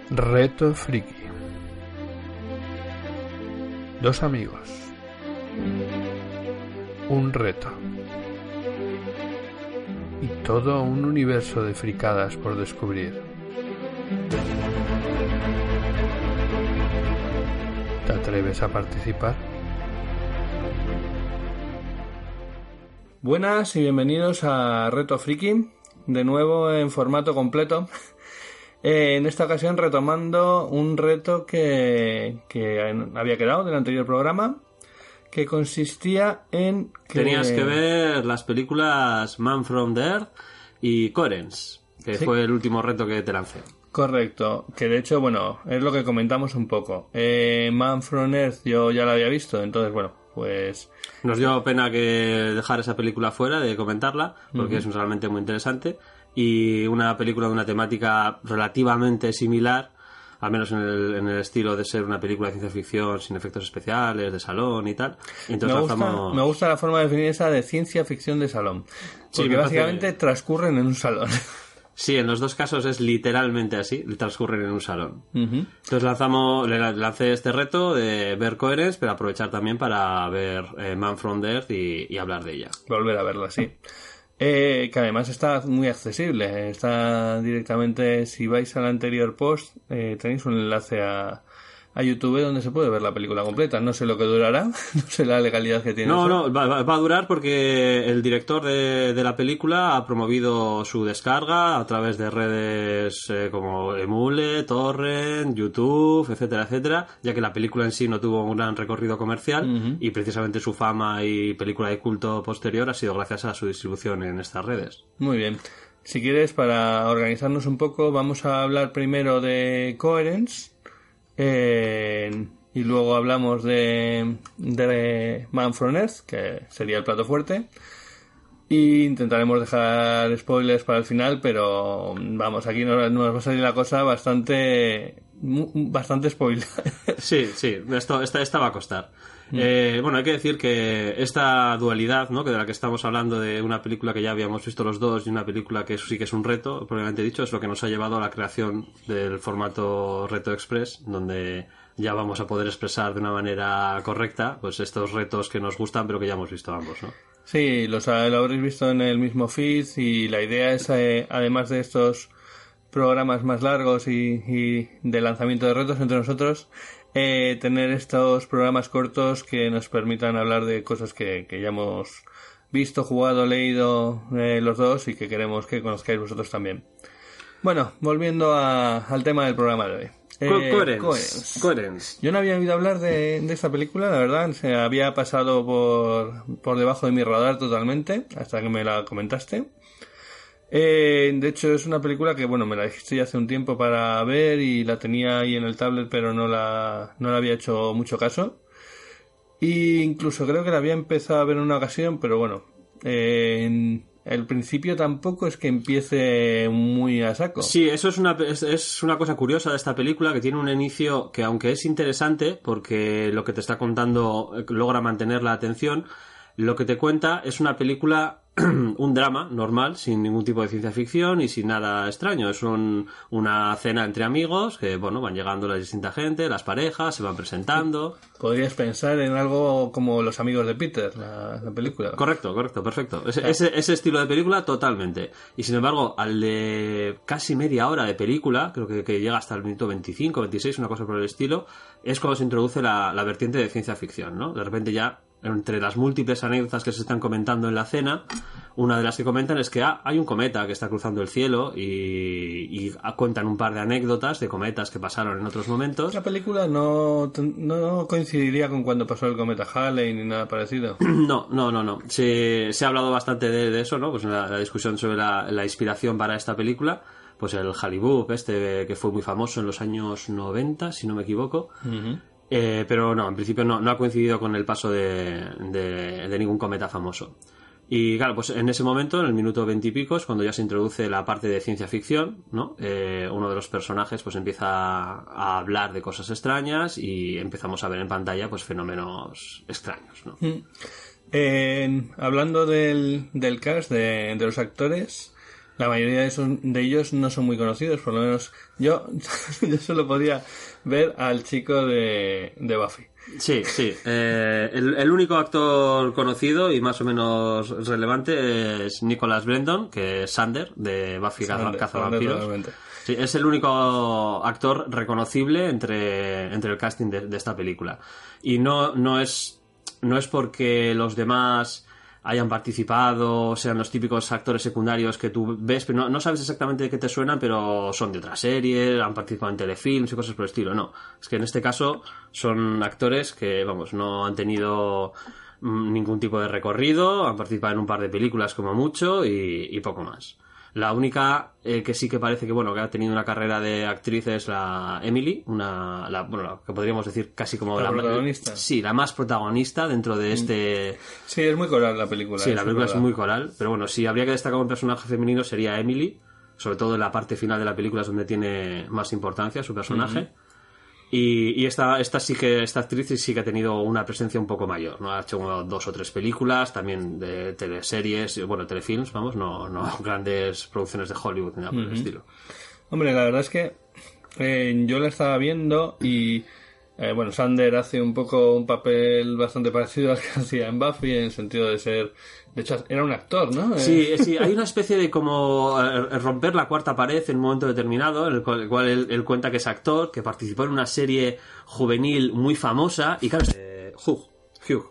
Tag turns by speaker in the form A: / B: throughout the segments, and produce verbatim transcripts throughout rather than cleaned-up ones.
A: Reto Friki. Dos amigos. Un reto. Y todo un universo de fricadas por descubrir. ¿Te atreves a participar?
B: Buenas y bienvenidos a Reto Friki, de nuevo en formato completo. Eh, en esta ocasión retomando un reto que, que había quedado del anterior programa, que consistía en que...
C: Tenías que ver las películas Man from the Earth y Coherence, que
B: Sí.
C: fue el último reto que te lancé.
B: Correcto, que de hecho, bueno, es lo que comentamos un poco. Eh, Man from Earth yo ya la había visto, entonces, bueno, pues...
C: Nos dio pena que dejar esa película fuera de comentarla, porque
B: Uh-huh.
C: es realmente muy interesante. Y una película de una temática relativamente similar, al menos en el, en el estilo de ser una película de ciencia ficción sin efectos especiales, de salón y tal. Y entonces
B: Me gusta,
C: lanzamos...
B: me gusta la forma de definir esa de ciencia ficción de salón.
C: Sí,
B: Porque
C: me parece-
B: básicamente transcurren en un salón.
C: Sí, en los dos casos es literalmente así, transcurren en un salón.
B: Ujú.
C: Entonces lanzamos, le lancé este reto de ver Coherence, pero aprovechar también para ver eh, Man from the Earth y, y hablar de ella.
B: Volver a verla, sí. Eh, que además está muy accesible. Está directamente, si vais al anterior post, eh, tenéis un enlace a, a YouTube donde se puede ver la película completa. No sé lo que durará, no sé la legalidad que tiene.
C: No,
B: eso.
C: no, va, va- va a durar porque el director de, de la película ha promovido su descarga a través de redes eh, como Emule, Torrent, YouTube, etcétera, etcétera, ya que la película en sí no tuvo un gran recorrido comercial
B: Ujú.
C: y precisamente su fama y película de culto posterior ha sido gracias a su distribución en estas redes.
B: Muy bien. Si quieres, para organizarnos un poco, vamos a hablar primero de Coherence. eh, y luego hablamos de, de Man from Earth, que sería el plato fuerte. Y intentaremos dejar spoilers para el final, pero vamos, aquí nos, nos va a salir la cosa bastante mu- bastante spoiler.
C: Sí, sí, esto, esta, esta va a costar. Eh, bueno, hay que decir que esta dualidad, ¿no?, que de la que estamos hablando, de una película que ya habíamos visto los dos y una película que sí que es un reto, probablemente dicho, es lo que nos ha llevado a la creación del formato Reto Express, donde ya vamos a poder expresar de una manera correcta pues estos retos que nos gustan pero que ya hemos visto ambos, ¿no?
B: Sí, los, lo habréis visto en el mismo feed y la idea es, eh, además de estos programas más largos y, y de lanzamiento de retos entre nosotros, eh, tener estos programas cortos que nos permitan hablar de cosas que, que ya hemos visto, jugado, leído eh, los dos y que queremos que conozcáis vosotros también. Bueno, volviendo a, al tema del programa de hoy.
C: Co-
B: Eh,
C: Coherence.
B: Coherence.
C: Coherence.
B: Yo no había oído hablar de, de esta película, la verdad, se había pasado por, por debajo de mi radar totalmente, hasta que me la comentaste. Eh, de hecho, es una película que, bueno, me la dijiste ya hace un tiempo para ver y la tenía ahí en el tablet, pero no la, no la había hecho mucho caso. Y incluso creo que la había empezado a ver en una ocasión, pero bueno, eh, en el principio tampoco es que empiece muy a saco.
C: Sí, eso es una, es, es una cosa curiosa de esta película, que tiene un inicio que, aunque es interesante, porque lo que te está contando eh, logra mantener la atención, lo que te cuenta es una película, un drama normal, sin ningún tipo de ciencia ficción y sin nada extraño. Es un, una cena entre amigos, que bueno, van llegando la distinta gente, las parejas, se van presentando.
B: Podrías pensar en algo como Los amigos de Peter, la, la película.
C: Correcto, correcto, perfecto. Ese, ese, ese estilo de película, totalmente. Y sin embargo, al de casi media hora de película, creo que, que llega hasta el minuto veinticinco, veintiséis, una cosa por el estilo, es cuando se introduce la, la vertiente de ciencia ficción, ¿no? De repente ya, entre las múltiples anécdotas que se están comentando en la cena, una de las que comentan es que ah, hay un cometa que está cruzando el cielo y, y cuentan un par de anécdotas de cometas que pasaron en otros momentos.
B: La película no, no coincidiría con cuando pasó el cometa Halley ni nada parecido.
C: No, no, no, no. Se, se ha hablado bastante de, de eso, ¿no? Pues en la, la discusión sobre la, la inspiración para esta película, pues el Hollywood, este que fue muy famoso en los años noventa, si no me equivoco.
B: Uh-huh.
C: Eh, pero no, en principio no, no ha coincidido con el paso de, de, de ningún cometa famoso. Y claro, pues en ese momento, en el minuto veintipico, es cuando ya se introduce la parte de ciencia ficción, ¿no? Eh, uno de los personajes pues empieza a hablar de cosas extrañas y empezamos a ver en pantalla pues fenómenos extraños, ¿no?
B: Eh, hablando del, del cast, de, de los actores, La mayoría de, esos, de ellos no son muy conocidos, por lo menos yo, yo solo podía ver al chico de, de Buffy.
C: Sí, sí. Eh, el, el único actor conocido y más o menos relevante es Nicholas Brendon, que es Sander, de Buffy Cazavampiros. Sí, es el único actor reconocible entre, entre el casting de, de esta película. Y no, no es, no es porque los demás hayan participado, sean los típicos actores secundarios que tú ves, pero no, no sabes exactamente de qué te suenan, pero son de otra serie, han participado en telefilms y cosas por el estilo. No, es que en este caso son actores que, vamos, no han tenido ningún tipo de recorrido, han participado en un par de películas como mucho y, y poco más. La única eh, que sí que parece que bueno que ha tenido una carrera de actriz es la Emily, una la, bueno la que podríamos decir casi como
B: la,
C: la
B: protagonista.
C: Sí, la más protagonista dentro de este.
B: Sí, es muy coral la película.
C: Sí, la película es,
B: es
C: muy coral, pero bueno, si habría que destacar un personaje femenino sería Emily, sobre todo en la parte final de la película es donde tiene más importancia su personaje. Uh-huh. Y, y esta, esta sí que, esta actriz sí que ha tenido una presencia un poco mayor, ¿no? Ha hecho como dos o tres películas, también de teleseries, bueno, telefilms, vamos, no, no grandes producciones de Hollywood, ni nada por uh-huh. el estilo.
B: Hombre, la verdad es que eh, yo la estaba viendo y, eh, bueno, Sander hace un poco un papel bastante parecido al que hacía en Buffy, en el sentido de ser... De hecho, era un actor, ¿no?
C: Sí, sí, hay una especie de como romper la cuarta pared en un momento determinado, en el cual, el cual él, él cuenta que es actor, que participó en una serie juvenil muy famosa, y claro, eh, Hugh, Hugh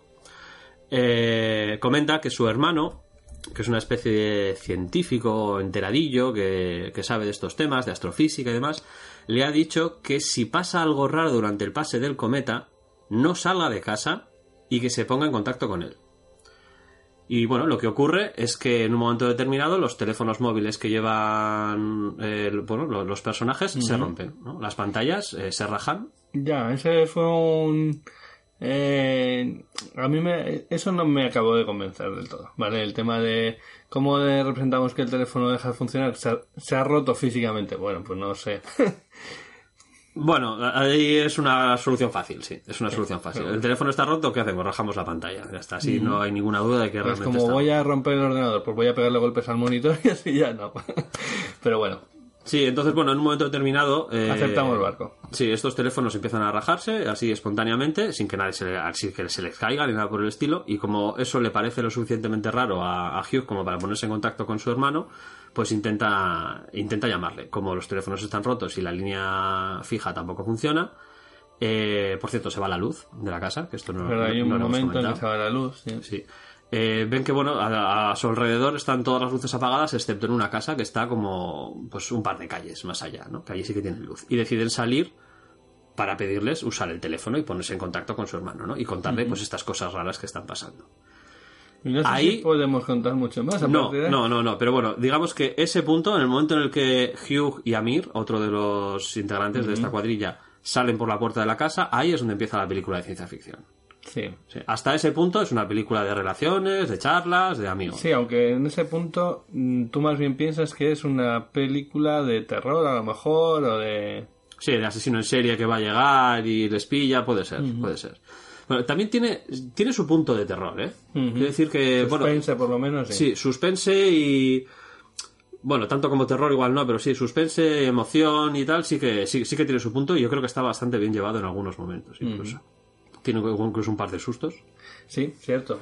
C: eh, comenta que su hermano, que es una especie de científico enteradillo, que, que sabe de estos temas, de astrofísica y demás, le ha dicho que si pasa algo raro durante el pase del cometa, no salga de casa y que se ponga en contacto con él. Y bueno, lo que ocurre es que en un momento determinado los teléfonos móviles que llevan eh, bueno, los, los personajes uh-huh. se rompen, ¿no? Las pantallas eh, se rajan.
B: Ya, ese fue un... Eh, a mí me, eso no me acabó de convencer del todo, ¿vale? El tema de cómo de representamos que el teléfono deja de funcionar, se ha, se ha roto físicamente. Bueno, pues no sé.
C: Bueno, ahí es una solución fácil, sí, es una solución fácil. El teléfono está roto, ¿qué hacemos? Rajamos la pantalla, ya está, así mm. no hay ninguna duda de que
B: pues
C: realmente
B: como
C: está
B: voy a romper el ordenador, pues voy a pegarle golpes al monitor y así ya no. Pero bueno.
C: Sí, entonces, bueno, en un momento determinado... Eh,
B: aceptamos el barco.
C: Sí, estos teléfonos empiezan a rajarse, así espontáneamente, sin que nadie se, así que se les caiga ni nada por el estilo, y como eso le parece lo suficientemente raro a, a Hugh como para ponerse en contacto con su hermano, pues intenta intenta llamarle. Como los teléfonos están rotos y la línea fija tampoco funciona, eh, por cierto, se va la luz de la casa, que esto no,
B: Pero hay un
C: no
B: momento en que se va la luz, sí.
C: Sí. Eh, ven que bueno a, a su alrededor están todas las luces apagadas excepto en una casa que está como pues un par de calles más allá, ¿no? Que allí sí que tiene luz, y deciden salir para pedirles usar el teléfono y ponerse en contacto con su hermano, ¿no? Y contarle uh-huh. pues estas cosas raras que están pasando.
B: Y no sé Ahí, si podemos contar mucho más.
C: No, de... no, no, no, pero bueno, digamos que ese punto, en el momento en el que Hugh y Amir, otro de los integrantes uh-huh. de esta cuadrilla, salen por la puerta de la casa, ahí es donde empieza la película de ciencia ficción.
B: Sí.
C: Sí. Hasta ese punto es una película de relaciones, de charlas, de amigos.
B: Sí, aunque en ese punto tú más bien piensas que es una película de terror a lo mejor, o de...
C: Sí, de asesino en serie que va a llegar y les pilla, puede ser, uh-huh. puede ser. Bueno, también tiene, tiene su punto de terror, ¿eh? Uh-huh. Quiero decir que...
B: Suspense,
C: bueno,
B: por lo menos, sí.
C: Sí, suspense y... Bueno, tanto como terror igual no, pero sí, suspense, emoción y tal, sí que sí, sí que tiene su punto, y yo creo que está bastante bien llevado en algunos momentos, incluso. Uh-huh. Tiene incluso un par de sustos.
B: Sí, cierto.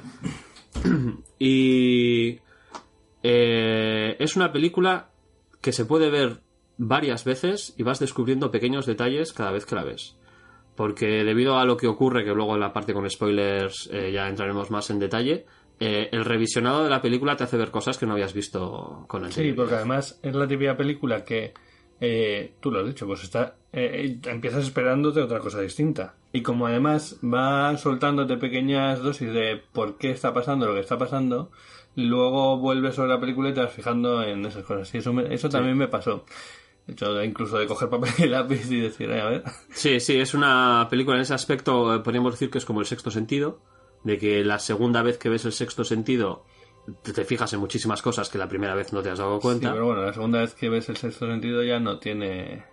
C: Y... Eh, es una película que se puede ver varias veces y vas descubriendo pequeños detalles cada vez que la ves. Porque debido a lo que ocurre, que luego en la parte con spoilers eh, ya entraremos más en detalle, eh, el revisionado de la película te hace ver cosas que no habías visto con el
B: Sí, porque además es la típica película que eh, tú lo has dicho, pues está eh, empiezas esperándote otra cosa distinta. Y como además va soltándote pequeñas dosis de por qué está pasando lo que está pasando, luego vuelves sobre la película y te vas fijando en esas cosas. Y eso, me, eso también sí. me pasó. De hecho, incluso de coger papel y lápiz y decir, eh, a ver.
C: Sí, sí, es una película en ese aspecto, podríamos decir que es como el sexto sentido, de que la segunda vez que ves el sexto sentido te, te fijas en muchísimas cosas que la primera vez no te has dado cuenta.
B: Sí, pero bueno, la segunda vez que ves el sexto sentido ya no tiene...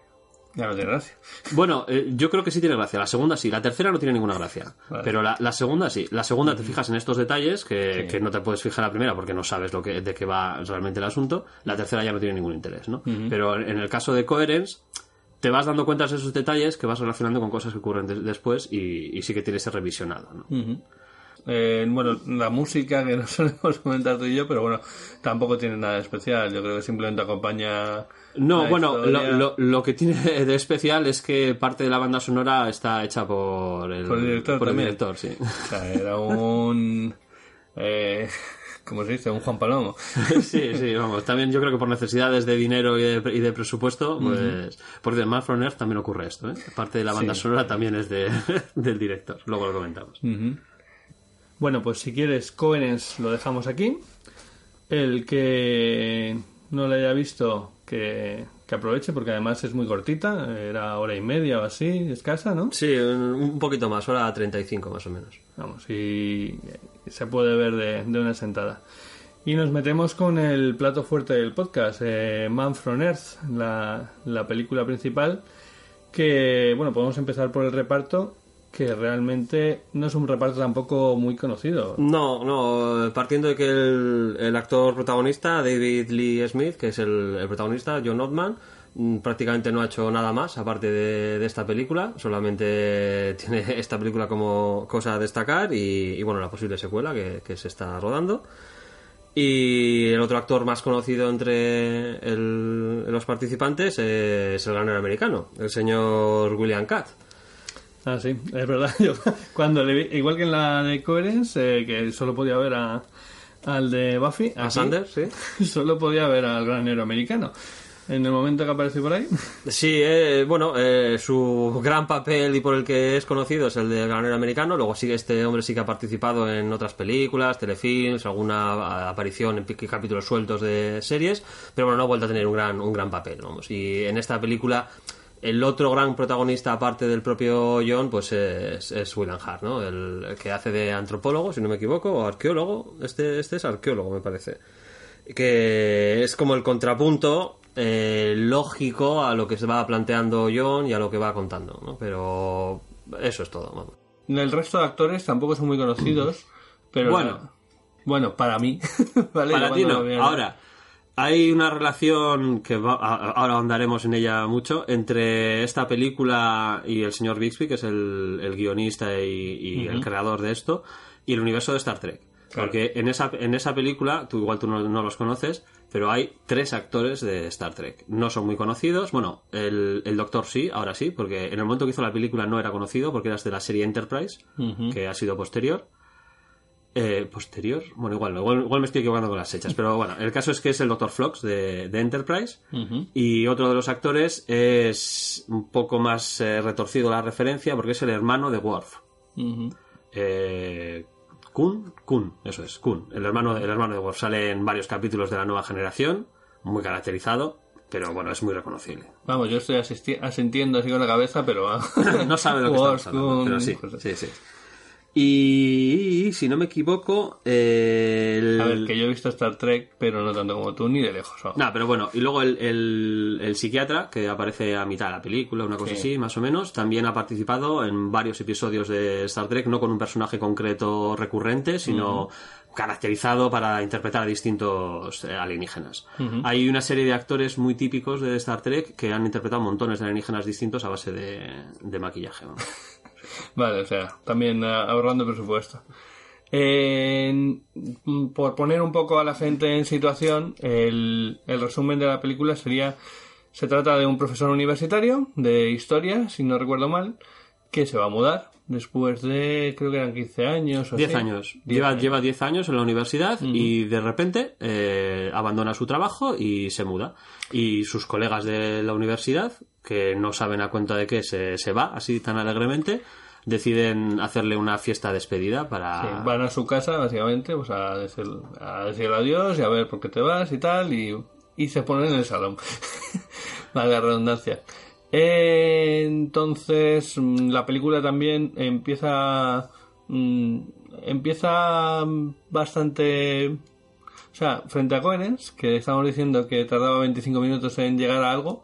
B: Ya no tiene gracia.
C: Bueno, eh, yo creo que sí tiene gracia. La segunda sí. La tercera no tiene ninguna gracia.
B: Vale.
C: Pero la, la segunda sí. La segunda te fijas en estos detalles que,
B: Sí.
C: que no te puedes fijar la primera porque no sabes lo que, de qué va realmente el asunto. La tercera ya no tiene ningún interés, ¿no?
B: Uh-huh.
C: Pero en el caso de Coherence, te vas dando cuenta de esos detalles que vas relacionando con cosas que ocurren de- después y, y sí que tiene ese revisionado, ¿no?
B: Uh-huh. Eh, bueno, la música que no solemos comentar tú y yo, pero bueno, tampoco tiene nada de especial. Yo creo que simplemente acompaña.
C: No,
B: la
C: bueno, lo,
B: historia.
C: lo, lo que tiene de especial es que parte de la banda sonora está hecha por el,
B: Por el director
C: por el
B: también.
C: director, sí.
B: O sea, era un. Eh, ¿Cómo se dice? Un Juan Palomo.
C: Sí, sí, vamos. También yo creo que por necesidades de dinero y de, y de presupuesto, pues... Uh-huh. Porque en Man from Earth también ocurre esto, ¿eh? Parte de la banda
B: Sí.
C: sonora también es de, del director. Luego lo comentamos.
B: Uh-huh.
A: Bueno, pues si quieres, Coherence lo dejamos aquí. El que no la haya visto, que, que aproveche, porque además es muy cortita. Era hora y media o así, escasa, ¿no?
C: Sí, un, un poquito más, hora treinta y cinco más o menos.
A: Vamos, y se puede ver de, de una sentada. Y nos metemos con el plato fuerte del podcast, eh, Man from Earth, la, la película principal, que, bueno, podemos empezar por el reparto, que realmente no es un reparto tampoco muy conocido.
C: No, no, partiendo de que el, el actor protagonista, David Lee Smith, que es el, el protagonista, John Ottman, prácticamente no ha hecho nada más aparte de, de esta película, solamente tiene esta película como cosa a destacar y, y bueno, la posible secuela que, que se está rodando. Y el otro actor más conocido entre el, los participantes es el granero americano, el señor William Katt.
A: Ah, sí, es verdad. Yo, cuando le vi, igual que en la de Coherence, eh, que solo podía ver a, al de Buffy,
C: A
A: aquí
C: Sanders, sí.
A: solo podía ver al granero americano. En el momento que apareció por ahí.
C: Sí, eh, bueno, eh, su gran papel y por el que es conocido es el de granero americano. Luego sí, este hombre sí que ha participado en otras películas, telefilms, alguna aparición en capítulos sueltos de series, pero bueno, no ha vuelto a tener un gran, un gran papel, vamos. Y en esta película el otro gran protagonista aparte del propio John pues es, es William Hart, ¿no? El, el que hace de antropólogo, si no me equivoco, o arqueólogo. Este, este es arqueólogo, me parece. Que es como el contrapunto eh, lógico a lo que se va planteando John y a lo que va contando, ¿no? Pero eso es todo, vamos.
B: El resto de actores tampoco son muy conocidos, pero
C: Bueno.
B: bueno, para mí, ¿vale?
C: Para
B: Yo
C: ti
B: cuando
C: no.
B: lo veo,
C: Ahora, hay una relación que va, a- ahora ahondaremos en ella mucho entre esta película y el señor Bixby, que es el, el guionista y, y
B: Ujú.
C: el creador de esto, y el universo de Star Trek.
B: Claro.
C: Porque en esa, en esa película, tú igual tú no, no los conoces, pero hay tres actores de Star Trek. No son muy conocidos. Bueno, el, el Doctor sí, ahora sí, porque en el momento que hizo la película no era conocido, porque era de la serie Enterprise,
B: Ujú.
C: que ha sido posterior. Eh, ¿Posterior? Bueno, igual, igual, igual me estoy equivocando con las fechas, pero bueno, el caso es que es el doctor Phlox de, de Enterprise.
B: Ujú.
C: Y otro de los actores es un poco más eh, retorcido la referencia porque es el hermano de Worf.
B: Ujú.
C: Eh, Kun, Kun, eso es, Kun, el hermano, el hermano de Worf. Sale en varios capítulos de la nueva generación, muy caracterizado, pero bueno, es muy reconocible.
B: Vamos, yo estoy asisti- asintiendo así con la cabeza, pero...
C: No sabe lo que estamos hablando, pero sí,
B: Cosas.
C: sí, sí. Y si no me equivoco, eh, el...
B: A ver, que yo he visto Star Trek, pero no tanto como tú, ni de lejos. ¿no?
C: No, pero bueno, y luego el, el, el psiquiatra, que aparece a mitad de la película, una cosa
B: Sí.
C: así, más o menos, también ha participado en varios episodios de Star Trek, no con un personaje concreto recurrente, sino uh-huh. caracterizado para interpretar a distintos eh, alienígenas. Uh-huh. Hay una serie de actores muy típicos de Star Trek que han interpretado montones de alienígenas distintos a base de, de maquillaje, ¿no?
B: Vale, o sea, también uh, ahorrando presupuesto. Eh, por poner un poco a la gente en situación, el, el resumen de la película sería: se trata de un profesor universitario de historia, si no recuerdo mal, que se va a mudar después de, creo que eran quince años o
C: diez
B: así.
C: años.
B: diez
C: Lleva,
B: años.
C: lleva diez años en la universidad uh-huh. y de repente eh, abandona su trabajo y se muda. Y sus colegas de la universidad, que no saben a cuenta de qué se, se va así tan alegremente, deciden hacerle una fiesta de despedida para...
B: Sí, van a su casa, básicamente, pues a decir, a decir adiós y a ver por qué te vas y tal, y, y se ponen en el salón. Vale, la redundancia. Eh, entonces, la película también empieza... Mmm, empieza bastante... O sea, frente a Coherence, que estamos diciendo que tardaba veinticinco minutos en llegar a algo,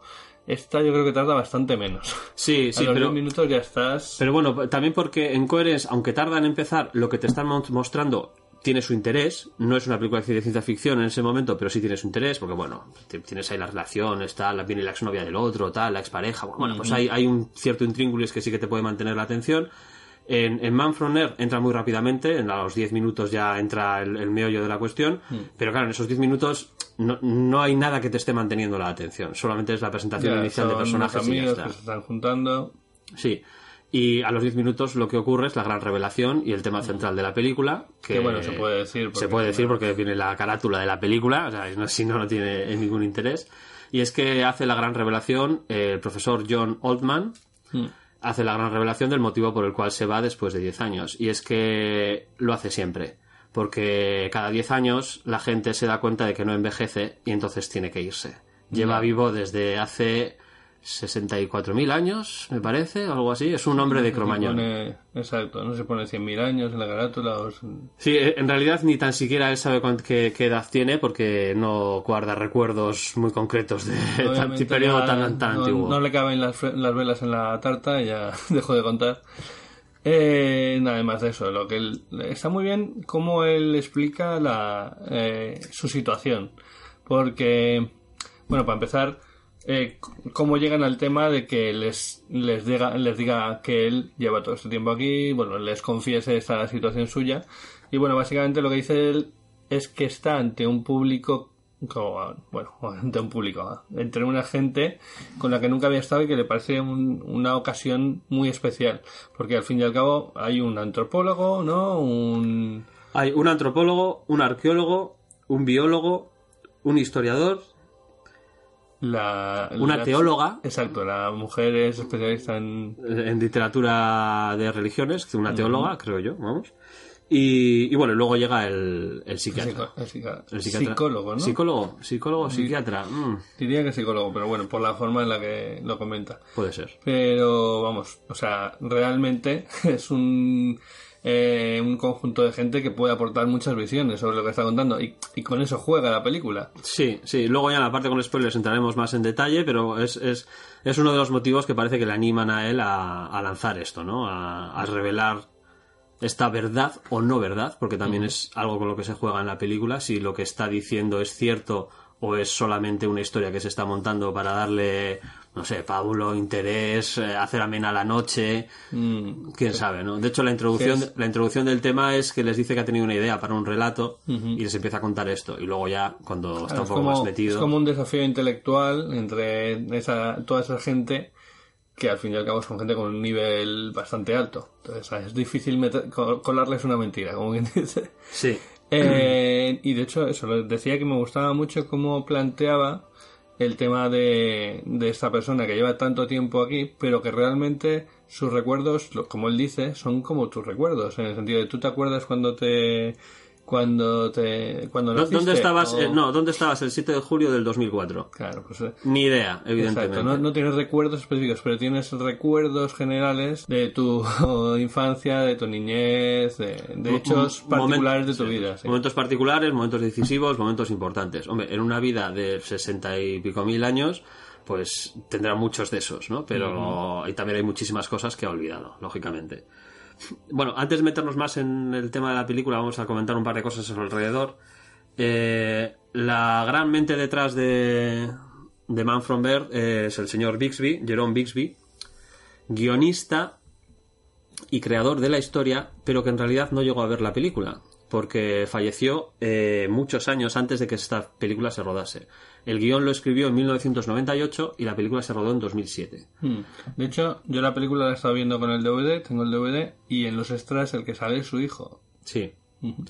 B: Esta yo creo que tarda bastante menos.
C: Sí, sí,
B: a los
C: pero...
B: diez minutos ya estás...
C: Pero bueno, también porque en Coherence, aunque tarda en empezar, lo que te están mostrando tiene su interés. No es una película de ciencia ficción en ese momento, pero sí tiene su interés, porque bueno, tienes ahí la relación, está, viene la exnovia del otro, tal, la expareja. Bueno, pues hay, hay un cierto intríngulis que sí que te puede mantener la atención. En, en Man from Earth entra muy rápidamente, en los diez minutos ya entra el, el meollo de la cuestión, mm. pero claro, en esos diez minutos no, no hay nada que te esté manteniendo la atención, solamente es la presentación
B: ya,
C: inicial de personajes y ya está.
B: Que se están juntando.
C: Sí, y a los diez minutos lo que ocurre es la gran revelación y el tema central de la película, que,
B: que bueno, se puede decir.
C: Se puede decir porque viene la carátula de la película, o sea, no, si no, no tiene ningún interés, y es que hace la gran revelación eh, el profesor John Oldman, mm. hace la gran revelación del motivo por el cual se va después de diez años. Y es que lo hace siempre. Porque cada diez años la gente se da cuenta de que no envejece y entonces tiene que irse. Lleva no. vivo desde hace sesenta y cuatro mil años, me parece, algo así. Es un hombre de Cromañón.
B: Pone, exacto, no se pone cien mil años en la carátula. O...
C: Sí, en realidad ni tan siquiera él sabe qué, qué edad tiene porque no guarda recuerdos muy concretos de tan, periodo ya, tan, tan
B: no,
C: antiguo.
B: No le caben las, las velas en la tarta y ya dejó de contar. Eh, nada más de eso, lo que él, está muy bien cómo él explica la, eh, su situación. Porque, bueno, para empezar... Eh, cómo llegan al tema de que les les diga, les diga que él lleva todo este tiempo aquí, bueno, les confiese esta situación suya, y bueno, básicamente lo que dice él es que está ante un público, como, bueno, ante un público, entre una gente con la que nunca había estado y que le parece un, una ocasión muy especial, porque al fin y al cabo hay un antropólogo, ¿no? Un...
C: Hay un antropólogo, un arqueólogo, un biólogo, un historiador...
B: La,
C: una
B: la,
C: teóloga.
B: Exacto, la mujer es especialista en...
C: En literatura de religiones, una teóloga, uh-huh. creo yo, vamos. Y, y bueno, luego llega el, el psiquiatra.
B: El, psica,
C: el psiquiatra.
B: Psicólogo, ¿no?
C: Psicólogo, psicólogo, psiquiatra. Mm.
B: Diría que psicólogo, pero bueno, por la forma en la que lo comenta.
C: Puede ser.
B: Pero vamos, o sea, realmente es un... Eh, un conjunto de gente que puede aportar muchas visiones sobre lo que está contando y, y con eso juega la película.
C: Sí, sí, luego ya en la parte con spoilers entraremos más en detalle, pero es, es, es uno de los motivos que parece que le animan a él a, a lanzar esto, ¿no? A, a revelar esta verdad o no verdad, porque también uh-huh. es algo con lo que se juega en la película, si lo que está diciendo es cierto o es solamente una historia que se está montando para darle, no sé, pábulo, interés, eh, hacer amena la noche, mm, quién sí. sabe, ¿no? De hecho, la introducción, es... la introducción del tema es que les dice que ha tenido una idea para un relato uh-huh. y les empieza a contar esto, y luego ya, cuando claro, está un poco
B: como,
C: más metido...
B: Es como un desafío intelectual entre esa, toda esa gente que al fin y al cabo son gente con un nivel bastante alto. Entonces, es difícil meter, colarles una mentira, como quien dice.
C: Sí.
B: Eh, y de hecho, eso, decía que me gustaba mucho cómo planteaba el tema de, de esta persona que lleva tanto tiempo aquí, pero que realmente sus recuerdos, como él dice, son como tus recuerdos, en el sentido de tú te acuerdas cuando te... Cuando te cuando naciste,
C: ¿Dónde estabas?
B: O...
C: Eh, no, ¿dónde estabas el siete de julio del dos mil cuatro?
B: Claro, pues eh,
C: ni idea, evidentemente.
B: Exacto, no, no tienes recuerdos específicos, pero tienes recuerdos generales de tu infancia, de tu niñez, de, de hechos M- particulares moment, de tu
C: sí,
B: vida. Sí.
C: Momentos particulares, momentos decisivos, momentos importantes. Hombre, en una vida de sesenta y pico mil años, pues tendrá muchos de esos, ¿no? Pero uh-huh. y también hay muchísimas cosas que ha olvidado, lógicamente. Bueno, antes de meternos más en el tema de la película, vamos a comentar un par de cosas a su alrededor. Eh, la gran mente detrás de, de Man from Earth es el señor Bixby, Jerome Bixby, guionista y creador de la historia, pero que en realidad no llegó a ver la película, porque falleció eh, muchos años antes de que esta película se rodase. El guión lo escribió en mil novecientos noventa y ocho y la película se rodó en dos mil siete.
B: Hmm. De hecho, yo la película la he estado viendo con el D V D, tengo el D V D, y en los extras el que sale es su hijo.
C: Sí. Uh-huh.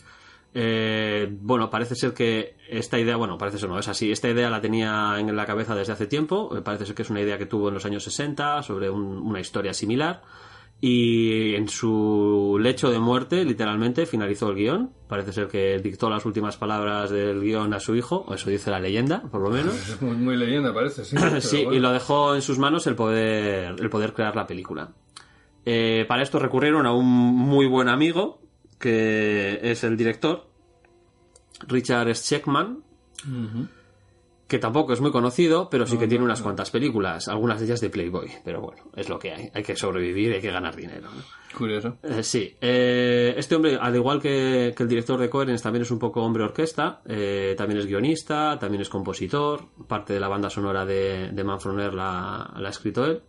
C: Eh, bueno, parece ser que esta idea, bueno, parece ser no, es así, esta idea la tenía en la cabeza desde hace tiempo, parece ser que es una idea que tuvo en los años sesenta sobre un, una historia similar. Y en su lecho de muerte, literalmente, finalizó el guión. Parece ser que dictó las últimas palabras del guión a su hijo, o eso dice la leyenda, por lo menos.
B: Es muy, muy leyenda, parece, sí.
C: Sí, bueno. Y lo dejó en sus manos el poder, el poder crear la película. Eh, para esto recurrieron a un muy buen amigo, que es el director, Richard Scheckman. Uh-huh. que tampoco es muy conocido, pero sí
B: No,
C: que tiene
B: no,
C: unas
B: no.
C: cuantas películas, algunas de ellas de Playboy, pero bueno, es lo que hay, hay que sobrevivir, hay que ganar dinero, ¿no?
B: Curioso.
C: Eh, sí, eh, este hombre, al igual que, que el director de Coherence, también es un poco hombre orquesta, eh, también es guionista, también es compositor, parte de la banda sonora de, de Manfroner la, la ha escrito él,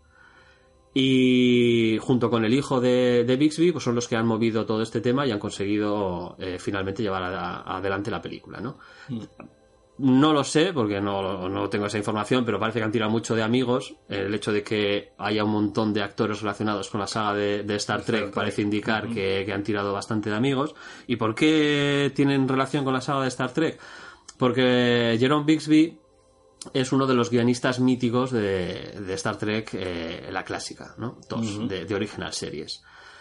C: y junto con el hijo de, de Bixby, pues son los que han movido todo este tema y han conseguido eh, finalmente llevar a, a, adelante la película, ¿no?
B: Mm.
C: No lo sé, porque no, no tengo esa información, pero parece que han tirado mucho de amigos. El hecho de que haya un montón de actores relacionados con la saga de, de Star Trek
B: Trek.
C: parece indicar
B: Uh-huh.
C: que, que han tirado bastante de amigos. ¿Y por qué tienen relación con la saga de Star Trek? Porque Jerome Bixby es uno de los guionistas míticos de, de Star Trek, eh, la clásica, ¿no? Dos,
B: Uh-huh.
C: de, de Original Series.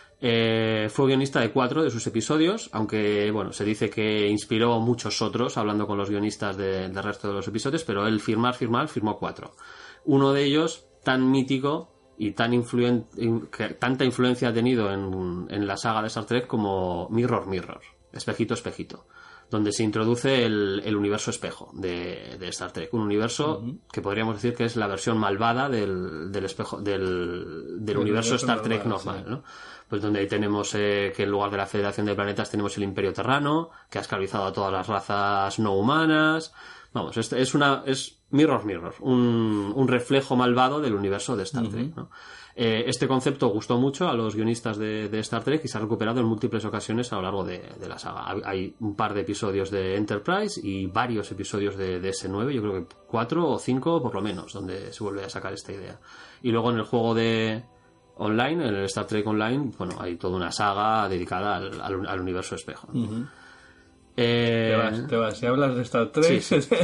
C: Eh, fue guionista de cuatro de sus episodios, aunque bueno, se dice que inspiró muchos otros hablando con los guionistas de- del resto de los episodios, pero él firmar, firmar, firmó cuatro. Uno de ellos tan mítico y tan influen- in- que tanta influencia ha tenido en, en la saga de Star Trek como Mirror Mirror, Espejito Espejito, donde se introduce el, el universo espejo de, de Star Trek, un universo
B: Uh-huh.
C: que podríamos decir que es la versión malvada del, del espejo del, del
B: El
C: universo
B: universo
C: Star Trek
B: normal,
C: normal,
B: sí.
C: ¿no? Pues donde ahí tenemos eh, que en lugar de la Federación de Planetas tenemos el Imperio Terrano, que ha esclavizado a todas las razas no humanas. Vamos, es, es una es Mirror Mirror, un, un reflejo malvado del universo de Star Trek, ¿no? Eh, este concepto gustó mucho a los guionistas de, de Star Trek y se ha recuperado en múltiples ocasiones a lo largo de, de la saga. Hay, hay un par de episodios de Enterprise y varios episodios de, de ese nueve, yo creo que cuatro o cinco por lo menos, donde se vuelve a sacar esta idea. Y luego en el juego de online, en el Star Trek Online, bueno, hay toda una saga dedicada al, al, al universo espejo.
B: Uh-huh.
C: Eh,
B: Te vas, te vas. Si hablas de Star Trek...
C: Sí, sí.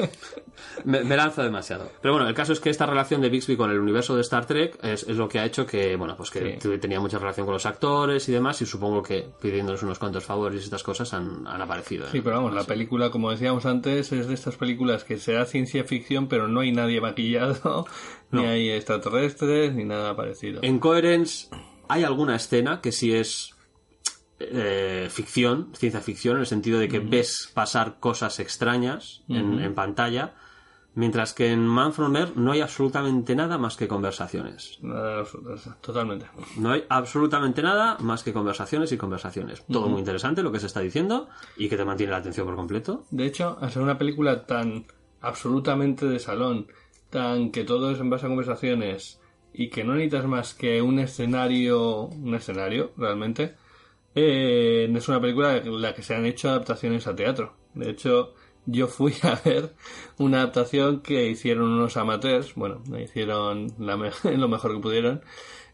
C: me, me lanzo demasiado. Pero bueno, el caso es que esta relación de Bixby con el universo de Star Trek es, es lo que ha hecho que, bueno, pues que
B: Sí.
C: tenía mucha relación con los actores y demás, y supongo que pidiéndoles unos cuantos favores y estas cosas han, han aparecido. ¿eh?
B: Sí, pero vamos, la película, como decíamos antes, es de estas películas que será ciencia ficción, pero no hay nadie maquillado,
C: No.
B: ni hay extraterrestres, ni nada parecido.
C: En Coherence hay alguna escena que sí es eh, ficción, ciencia ficción, en el sentido de que
B: Ujú.
C: ves pasar cosas extrañas en,
B: Ujú.
C: en pantalla, mientras que en Man from Earth no hay absolutamente nada más que conversaciones.
B: Nada, absoluto, totalmente.
C: No hay absolutamente nada más que conversaciones y conversaciones. Todo muy interesante lo que se está diciendo y que te mantiene la atención por completo.
B: De hecho, al ser una película tan absolutamente de salón, tan que todo es en base a conversaciones y que no necesitas más que un escenario, un escenario realmente, eh, es una película en la que se han hecho adaptaciones a teatro. De hecho, yo fui a ver una adaptación que hicieron unos amateurs, bueno, hicieron la me- lo mejor que pudieron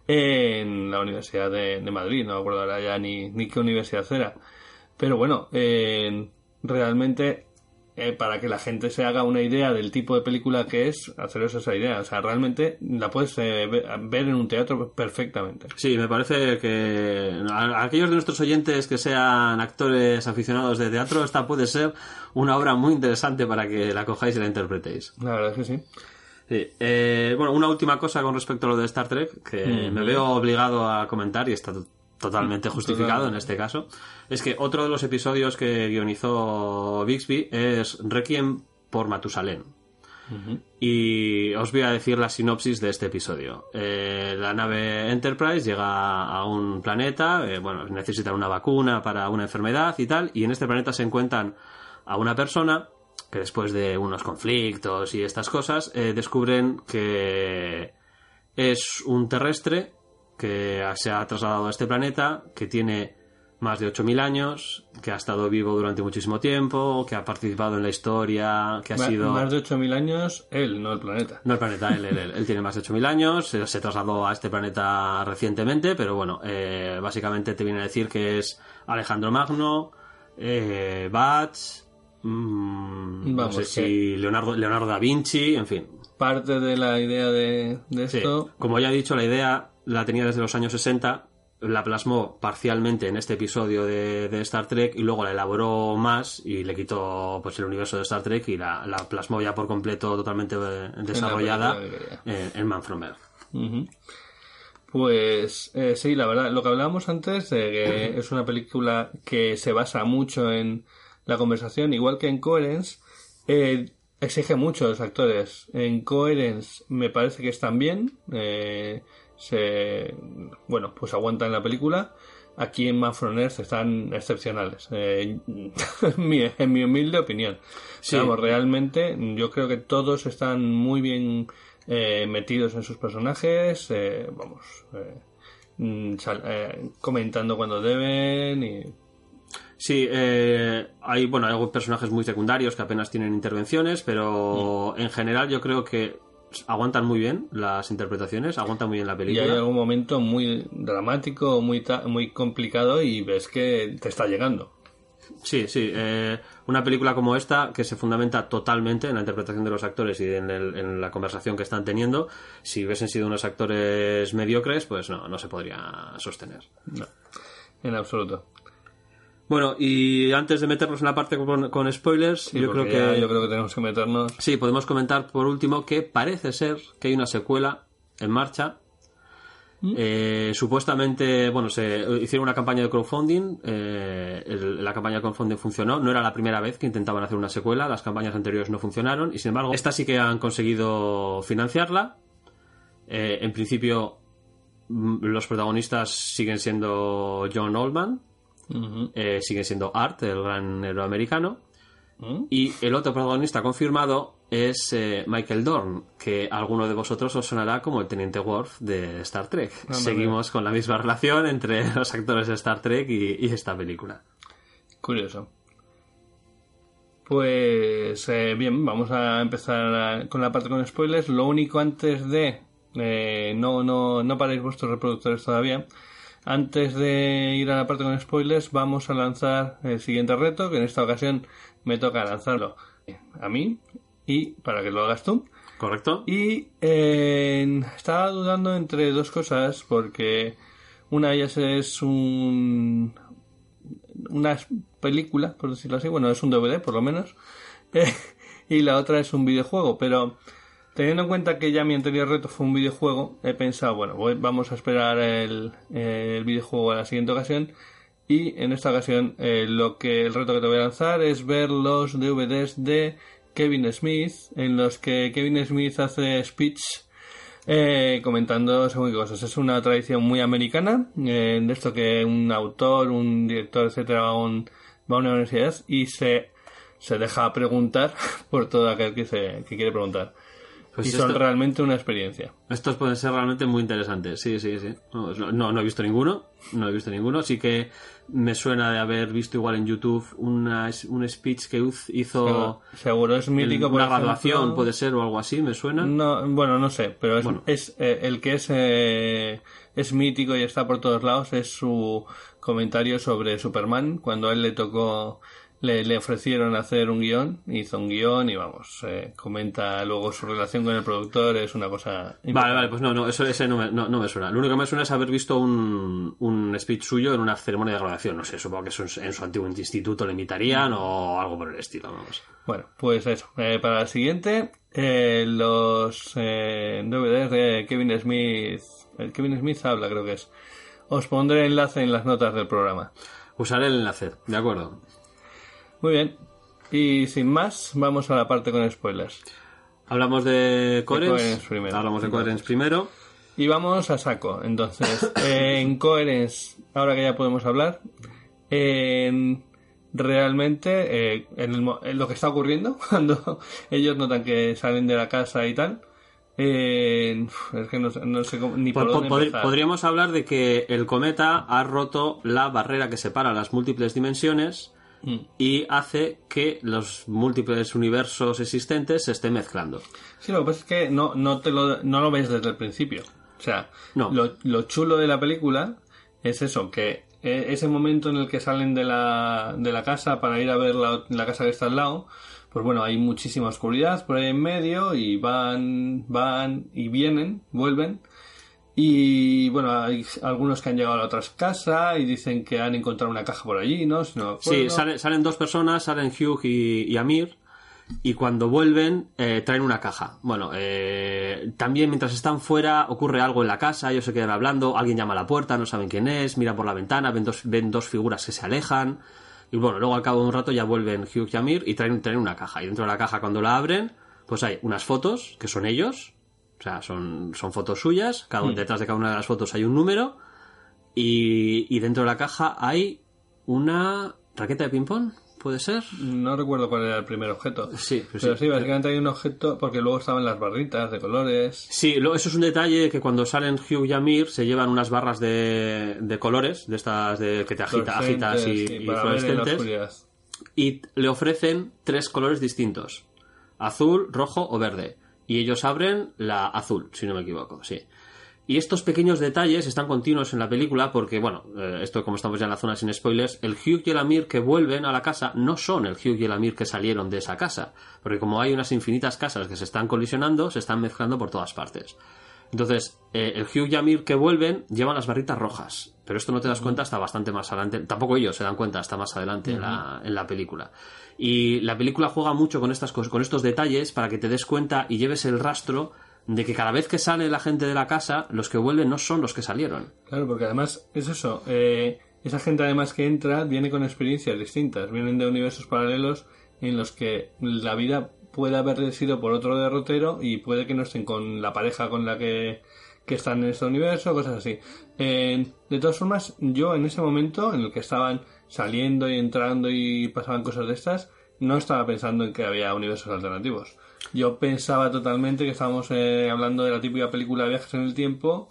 B: en la Universidad de, de Madrid, no me acuerdo ahora ya ni, ni qué universidad era. Pero bueno, eh, realmente eh, para que la gente se haga una idea del tipo de película que es, haceros esa idea. O sea, realmente la puedes eh, ve- ver en un teatro perfectamente.
C: Sí, me parece que a a aquellos de nuestros oyentes que sean actores aficionados de teatro, esta puede ser una obra muy interesante para que la cojáis y la interpretéis.
B: La verdad es que sí.
C: Sí. Eh, bueno, una última cosa con respecto a lo de Star Trek, que
B: Mm.
C: me veo obligado a comentar y está t- totalmente justificado
B: Totalmente.
C: en este caso, es que otro de los episodios que guionizó Bixby es Requiem por Matusalén.
B: Ujú.
C: Y os voy a decir la sinopsis de este episodio. Eh, la nave Enterprise llega a un planeta, eh, bueno, necesitan una vacuna para una enfermedad y tal, y en este planeta se encuentran a una persona que después de unos conflictos y estas cosas, eh, descubren que es un terrestre que se ha trasladado a este planeta, que tiene más de ocho mil años, que ha estado vivo durante muchísimo tiempo, que ha participado en la historia, que ha
B: Ma-
C: sido...
B: Más de ocho mil años, él, no el planeta.
C: No el planeta, él, él, él, él tiene más de ocho mil años, se, se trasladó a este planeta recientemente, pero bueno, eh, básicamente te viene a decir que es Alejandro Magno, eh, Bach, mmm, no
B: Vamos,
C: sé
B: que-
C: si Leonardo, Leonardo da Vinci, en fin.
B: Parte de la idea de, de
C: Sí.
B: esto...
C: Como ya he dicho, la idea la tenía desde los años sesenta, la plasmó parcialmente en este episodio de, de Star Trek y luego la elaboró más y le quitó pues el universo de Star Trek y la, la plasmó ya por completo totalmente eh, desarrollada
B: película que quería.
C: en, en Man from Earth.
B: Ujú. Pues eh, sí, la verdad, lo que hablábamos antes de que es una película que se basa mucho en la conversación, igual que en Coherence, eh, exige mucho a los actores. En Coherence me parece que están bien. Eh, se, bueno, pues aguantan la película. Aquí en Man from Earth están excepcionales. Eh, en, mi, en mi humilde opinión. Sí. Vamos, realmente yo creo que todos están muy bien eh, metidos en sus personajes. Eh, vamos, eh, sal, eh, comentando cuando deben y...
C: Sí, eh, hay bueno hay personajes muy secundarios que apenas tienen intervenciones, pero mm. en general yo creo que aguantan muy bien las interpretaciones, aguantan muy bien la película.
B: Y hay algún momento muy dramático, muy ta- muy complicado y ves que te está llegando.
C: Sí, sí. Eh, una película como esta, que se fundamenta totalmente en la interpretación de los actores y en, el, en la conversación que están teniendo, si hubiesen sido unos actores mediocres, pues no, no se podría sostener.
B: No, en absoluto.
C: Bueno, y antes de meternos en la parte con, con spoilers,
B: sí,
C: yo creo que
B: ya, yo creo que tenemos que meternos.
C: Sí, podemos comentar por último que parece ser que hay una secuela en marcha. ¿Mm? Eh, supuestamente, bueno, se hicieron una campaña de crowdfunding. Eh, el, la campaña de crowdfunding funcionó. No era la primera vez que intentaban hacer una secuela. Las campañas anteriores no funcionaron y sin embargo, esta sí que han conseguido financiarla. Eh, en principio, los protagonistas siguen siendo John Oldman. Uh-huh. Eh, sigue siendo Art, el gran héroe americano. Uh-huh. Y el otro protagonista confirmado es eh, Michael Dorn, que a alguno de vosotros os sonará como el Teniente Worf de Star Trek. No, no, Seguimos no. con la misma relación entre los actores de Star Trek y, y esta película.
B: Curioso. Pues eh, bien, vamos a empezar a, con la parte con spoilers. Lo único antes de... Eh, no, no, no paréis vuestros reproductores todavía. Antes de ir a la parte con spoilers, vamos a lanzar el siguiente reto, que en esta ocasión me toca lanzarlo a mí y para que lo hagas tú.
C: Correcto.
B: Y eh, estaba dudando entre dos cosas, porque una de ellas es un una película, por decirlo así, bueno, es un D V D por lo menos, eh, y la otra es un videojuego, pero... Teniendo en cuenta que ya mi anterior reto fue un videojuego, he pensado, bueno, voy, vamos a esperar el, el videojuego a la siguiente ocasión. Y en esta ocasión, eh, lo que el reto que te voy a lanzar es ver los D V Ds de Kevin Smith, en los que Kevin Smith hace speech eh, comentando según qué cosas. Es una tradición muy americana, eh, de esto que un autor, un director, etcétera, va a, un, va a una universidad y se, se deja preguntar por todo aquel que, se, que quiere preguntar. Pues y son esto, realmente una experiencia.
C: Estos pueden ser realmente muy interesantes, sí, sí, sí. No, no, no he visto ninguno, no he visto ninguno. Sí que me suena de haber visto igual en YouTube una, un speech que hizo...
B: Seguro, es mítico.
C: El,
B: por
C: una graduación puede ser o algo así, me suena.
B: No, bueno, no sé, pero es, bueno. es eh, el que es, eh, es mítico y está por todos lados es su comentario sobre Superman, cuando a él le tocó... Le, le ofrecieron hacer un guión, hizo un guión y vamos, eh, comenta luego su relación con el productor, es una cosa...
C: Vale, importante. Vale, pues no, no, eso ese no me, no, no me suena. Lo único que me suena es haber visto un, un speech suyo en una ceremonia de graduación, no sé, supongo que eso en su antiguo instituto le imitarían o algo por el estilo, vamos.
B: Bueno, pues eso, eh, para la siguiente, eh, los eh, D V Ds de Kevin Smith, el Kevin Smith habla creo que es, os pondré enlace en las notas del programa.
C: Usaré el enlace, de acuerdo.
B: Muy bien. Y sin más, vamos a la parte con spoilers.
C: Hablamos de Coherence. De primero. Hablamos de Coherence primero.
B: Y vamos a saco. Entonces, en Coherence, ahora que ya podemos hablar, en, realmente eh, en, el, en lo que está ocurriendo, cuando ellos notan que salen de la casa y tal, eh, es que no, no sé cómo, ni por, por dónde
C: pod-
B: empezar.
C: Podríamos hablar de que el cometa ha roto la barrera que separa las múltiples dimensiones y hace que los múltiples universos existentes se estén mezclando.
B: Sí, lo que pasa es que no, no, te lo, no lo ves desde el principio. O sea,
C: no.
B: lo, lo chulo de la película es eso, que ese momento en el que salen de la, de la casa para ir a ver la, la casa que está al lado, pues bueno, hay muchísima oscuridad por ahí en medio y van, van y vienen, vuelven. Y bueno, hay algunos que han llegado a la otra casa y dicen que han encontrado una caja por allí, ¿no? Si no
C: sí, salen, salen dos personas, salen Hugh y, y Amir, y cuando vuelven eh, traen una caja. Bueno, eh, también mientras están fuera ocurre algo en la casa, ellos se quedan hablando, alguien llama a la puerta, no saben quién es, miran por la ventana, ven dos, ven dos figuras que se alejan. Y bueno, luego al cabo de un rato ya vuelven Hugh y Amir y traen, traen una caja. Y dentro de la caja, cuando la abren, pues hay unas fotos que son ellos. O sea, son, son fotos suyas. Cada, mm. Detrás de cada una de las fotos hay un número. Y, y dentro de la caja hay una raqueta de ping-pong, ¿puede ser?
B: No recuerdo cuál era el primer objeto.
C: Sí,
B: pero,
C: pero
B: sí,
C: sí,
B: básicamente hay un objeto, porque luego estaban las barritas de colores.
C: Sí, lo, eso es un detalle que cuando salen Hugh y Amir se llevan unas barras de, de colores, de estas de que te agita, agitas y,
B: sí,
C: y fluorescentes. Y le ofrecen tres colores distintos: azul, rojo o verde. Y ellos abren la azul, si no me equivoco, sí. Y estos pequeños detalles están continuos en la película porque, bueno, eh, esto como estamos ya en la zona sin spoilers, el Hugh y el Amir que vuelven a la casa no son el Hugh y el Amir que salieron de esa casa. Porque como hay unas infinitas casas que se están colisionando, se están mezclando por todas partes. Entonces, eh, el Hugh y Amir que vuelven llevan las barritas rojas. Pero esto no te das cuenta hasta bastante más adelante. Tampoco ellos se dan cuenta hasta más adelante uh-huh. en, la, en la película. Y la película juega mucho con, estas cosas, con estos detalles para que te des cuenta y lleves el rastro de que cada vez que sale la gente de la casa, los que vuelven no son los que salieron.
B: Claro, porque además es eso. Eh, esa gente además que entra viene con experiencias distintas. Vienen de universos paralelos en los que la vida puede haber sido por otro derrotero y puede que no estén con la pareja con la que, que están en ese universo, cosas así. Eh, de todas formas, yo en ese momento en el que estaban saliendo y entrando y pasaban cosas de estas, no estaba pensando en que había universos alternativos. Yo pensaba totalmente que estábamos eh, hablando de la típica película de viajes en el tiempo,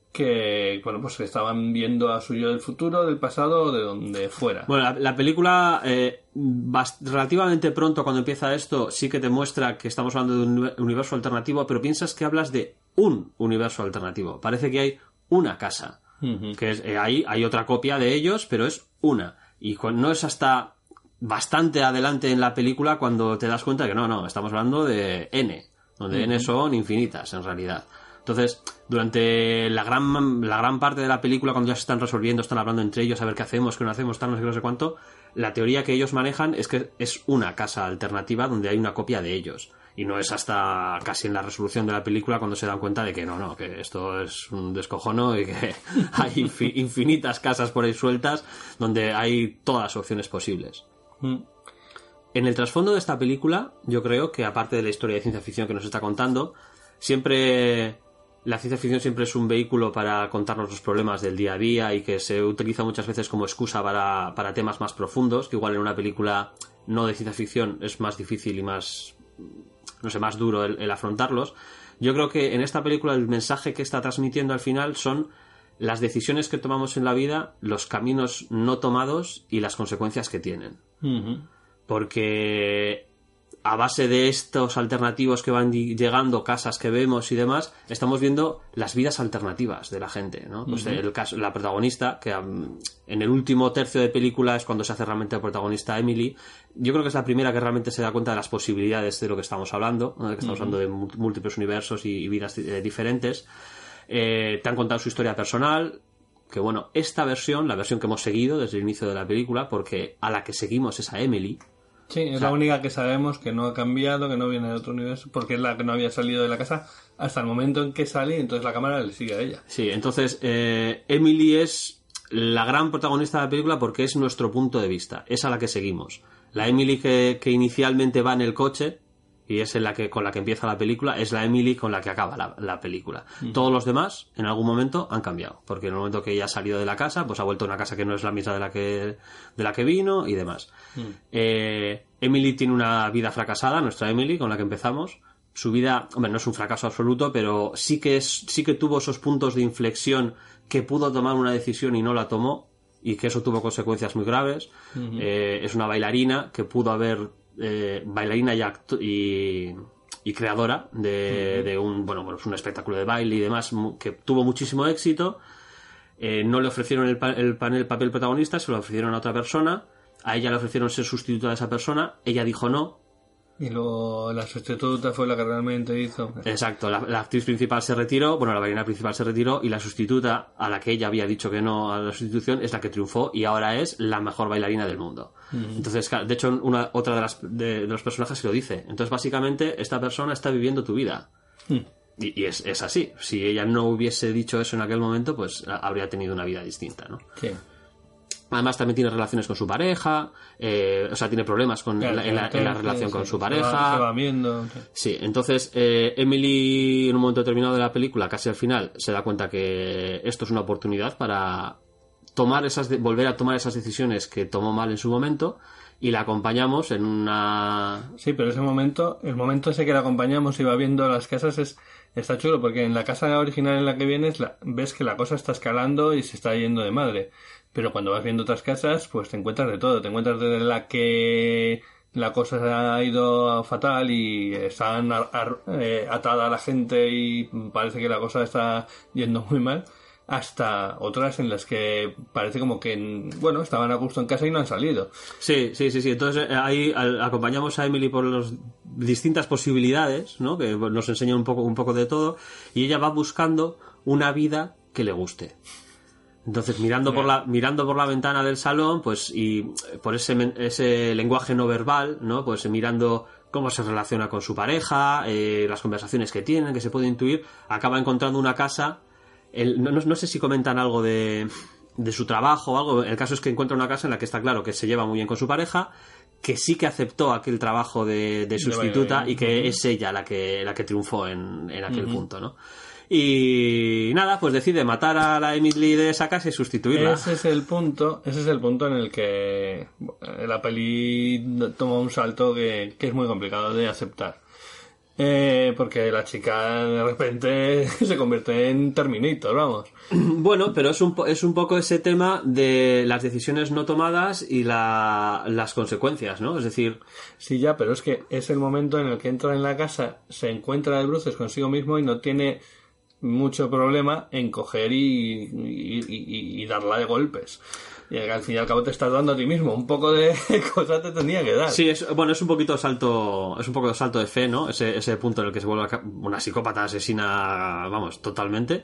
B: que, bueno, pues estaban viendo a su yo del futuro, del pasado o de donde fuera.
C: Bueno, la, la película, eh, bast- relativamente pronto cuando empieza esto, sí que te muestra que estamos hablando de un universo alternativo, pero piensas que hablas de un universo alternativo. Parece que hay una casa, uh-huh. que es, eh, hay, hay otra copia de ellos, pero es una. Y cu- no es hasta bastante adelante en la película cuando te das cuenta de que no, no, estamos hablando de N, donde uh-huh. N son infinitas en realidad. Entonces, durante la gran la gran parte de la película, cuando ya se están resolviendo, están hablando entre ellos, a ver qué hacemos, qué no hacemos, tal, no sé qué, no sé cuánto, la teoría que ellos manejan es que es una casa alternativa donde hay una copia de ellos. Y no es hasta casi en la resolución de la película cuando se dan cuenta de que no, no, que esto es un descojono y que hay infi- infinitas casas por ahí sueltas donde hay todas las opciones posibles. Mm. En el trasfondo de esta película, yo creo que aparte de la historia de ciencia ficción que nos está contando, siempre la ciencia ficción siempre es un vehículo para contarnos los problemas del día a día y que se utiliza muchas veces como excusa para, para temas más profundos, que igual en una película no de ciencia ficción es más difícil y más, no sé, más duro el, el afrontarlos. Yo creo que en esta película el mensaje que está transmitiendo al final son las decisiones que tomamos en la vida, los caminos no tomados y las consecuencias que tienen. Uh-huh. Porque a base de estos alternativos que van llegando, casas que vemos y demás, estamos viendo las vidas alternativas de la gente, ¿no? Pues uh-huh. el caso, la protagonista, que um, en el último tercio de película es cuando se hace realmente protagonista Emily. Yo creo que es la primera que realmente se da cuenta de las posibilidades de lo que estamos hablando, ¿no? De que estamos uh-huh. hablando de múltiples universos y, y vidas eh, diferentes. Eh, te han contado su historia personal, que bueno, esta versión, la versión que hemos seguido desde el inicio de la película, porque a la que seguimos es a Emily.
B: Sí, es o sea, la única que sabemos que no ha cambiado, que no viene de otro universo, porque es la que no había salido de la casa hasta el momento en que sale, y entonces la cámara le sigue a ella.
C: Sí, entonces eh, Emily es la gran protagonista de la película porque es nuestro punto de vista, es a la que seguimos. La Emily que, que inicialmente va en el coche y es en la que con la que empieza la película, es la Emily con la que acaba la, la película. Uh-huh. Todos los demás, en algún momento, han cambiado, porque en el momento que ella ha salido de la casa, pues ha vuelto a una casa que no es la misma de la que, de la que vino y demás. Uh-huh. Eh, Emily tiene una vida fracasada, nuestra Emily, con la que empezamos. Su vida, hombre, no es un fracaso absoluto, pero sí que es, sí que tuvo esos puntos de inflexión que pudo tomar una decisión y no la tomó, y que eso tuvo consecuencias muy graves. Uh-huh. Eh, es una bailarina que pudo haber Eh, bailarina y, acto- y, y creadora de, uh-huh. de un bueno pues un espectáculo de baile y demás que tuvo muchísimo éxito. Eh, no le ofrecieron el, pa- el, panel, el papel protagonista, se lo ofrecieron a otra persona, a ella le ofrecieron ser sustituta de esa persona, ella dijo no.
B: Y luego la sustituta fue la que realmente hizo.
C: Exacto, la, la actriz principal se retiró, bueno, la bailarina principal se retiró y la sustituta, a la que ella había dicho que no a la sustitución, es la que triunfó y ahora es la mejor bailarina del mundo. Uh-huh. Entonces, de hecho, una, otra de, las, de, de los personajes se lo dice. Entonces, básicamente, esta persona está viviendo tu vida. Uh-huh. Y, y es, es así. Si ella no hubiese dicho eso en aquel momento, pues habría tenido una vida distinta, ¿no?
B: Sí.
C: Además también tiene relaciones con su pareja, eh, o sea, tiene problemas con
B: Claro,
C: en, la, en, la, en la relación
B: sí,
C: con
B: sí,
C: su
B: se
C: pareja.
B: va- se va viendo.
C: Sí, entonces eh, Emily en un momento determinado de la película, casi al final, se da cuenta que esto es una oportunidad para tomar esas de- volver a tomar esas decisiones que tomó mal en su momento, y la acompañamos en una...
B: Sí, pero ese momento, el momento ese que la acompañamos y va viendo las casas es está chulo, porque en la casa original en la que vienes la, ves que la cosa está escalando y se está yendo de madre. Pero cuando vas viendo otras casas, pues te encuentras de todo. Te encuentras de la que la cosa ha ido fatal y están ar- ar- eh, atada a la gente y parece que la cosa está yendo muy mal, hasta otras en las que parece como que, bueno, estaban a gusto en casa y no han salido.
C: Sí, sí, sí, sí. Entonces eh, ahí al- acompañamos a Emily por las distintas posibilidades, ¿no? Que nos enseña un poco, un poco de todo, y ella va buscando una vida que le guste. Entonces, mirando por la mirando por la ventana del salón, pues, y por ese men- ese lenguaje no verbal, ¿no? Pues mirando cómo se relaciona con su pareja, eh, las conversaciones que tienen, que se puede intuir, acaba encontrando una casa. El, no, no, no sé si comentan algo de, de su trabajo o algo. El caso es que encuentra una casa en la que está claro que se lleva muy bien con su pareja, que sí que aceptó aquel trabajo de, de sustituta
B: bailarina.
C: y que
B: Ujú.
C: es ella la que la que triunfó en, en aquel punto, ¿no? Y nada, pues decide matar a la Emily de esa casa y sustituirla.
B: Ese es el punto, ese es el punto en el que eh, la peli toma un salto que, que es muy complicado de aceptar. Eh, porque la chica de repente se convierte en Terminator, vamos.
C: Bueno, pero es un, po- es un poco ese tema de las decisiones no tomadas y la, las consecuencias, ¿no? Es decir,
B: Sí, ya, pero es que es el momento en el que entra en la casa, se encuentra de bruces consigo mismo y no tiene mucho problema en coger y, y, y- y darla de golpes. Y al fin y al cabo te estás dando a ti mismo. Un poco de cosa te tenía que dar.
C: sí, es, bueno, es un poquito salto, es un poco de salto de fe, ¿no? Ese, ese punto en el que se vuelve a ca- una psicópata asesina, vamos, totalmente.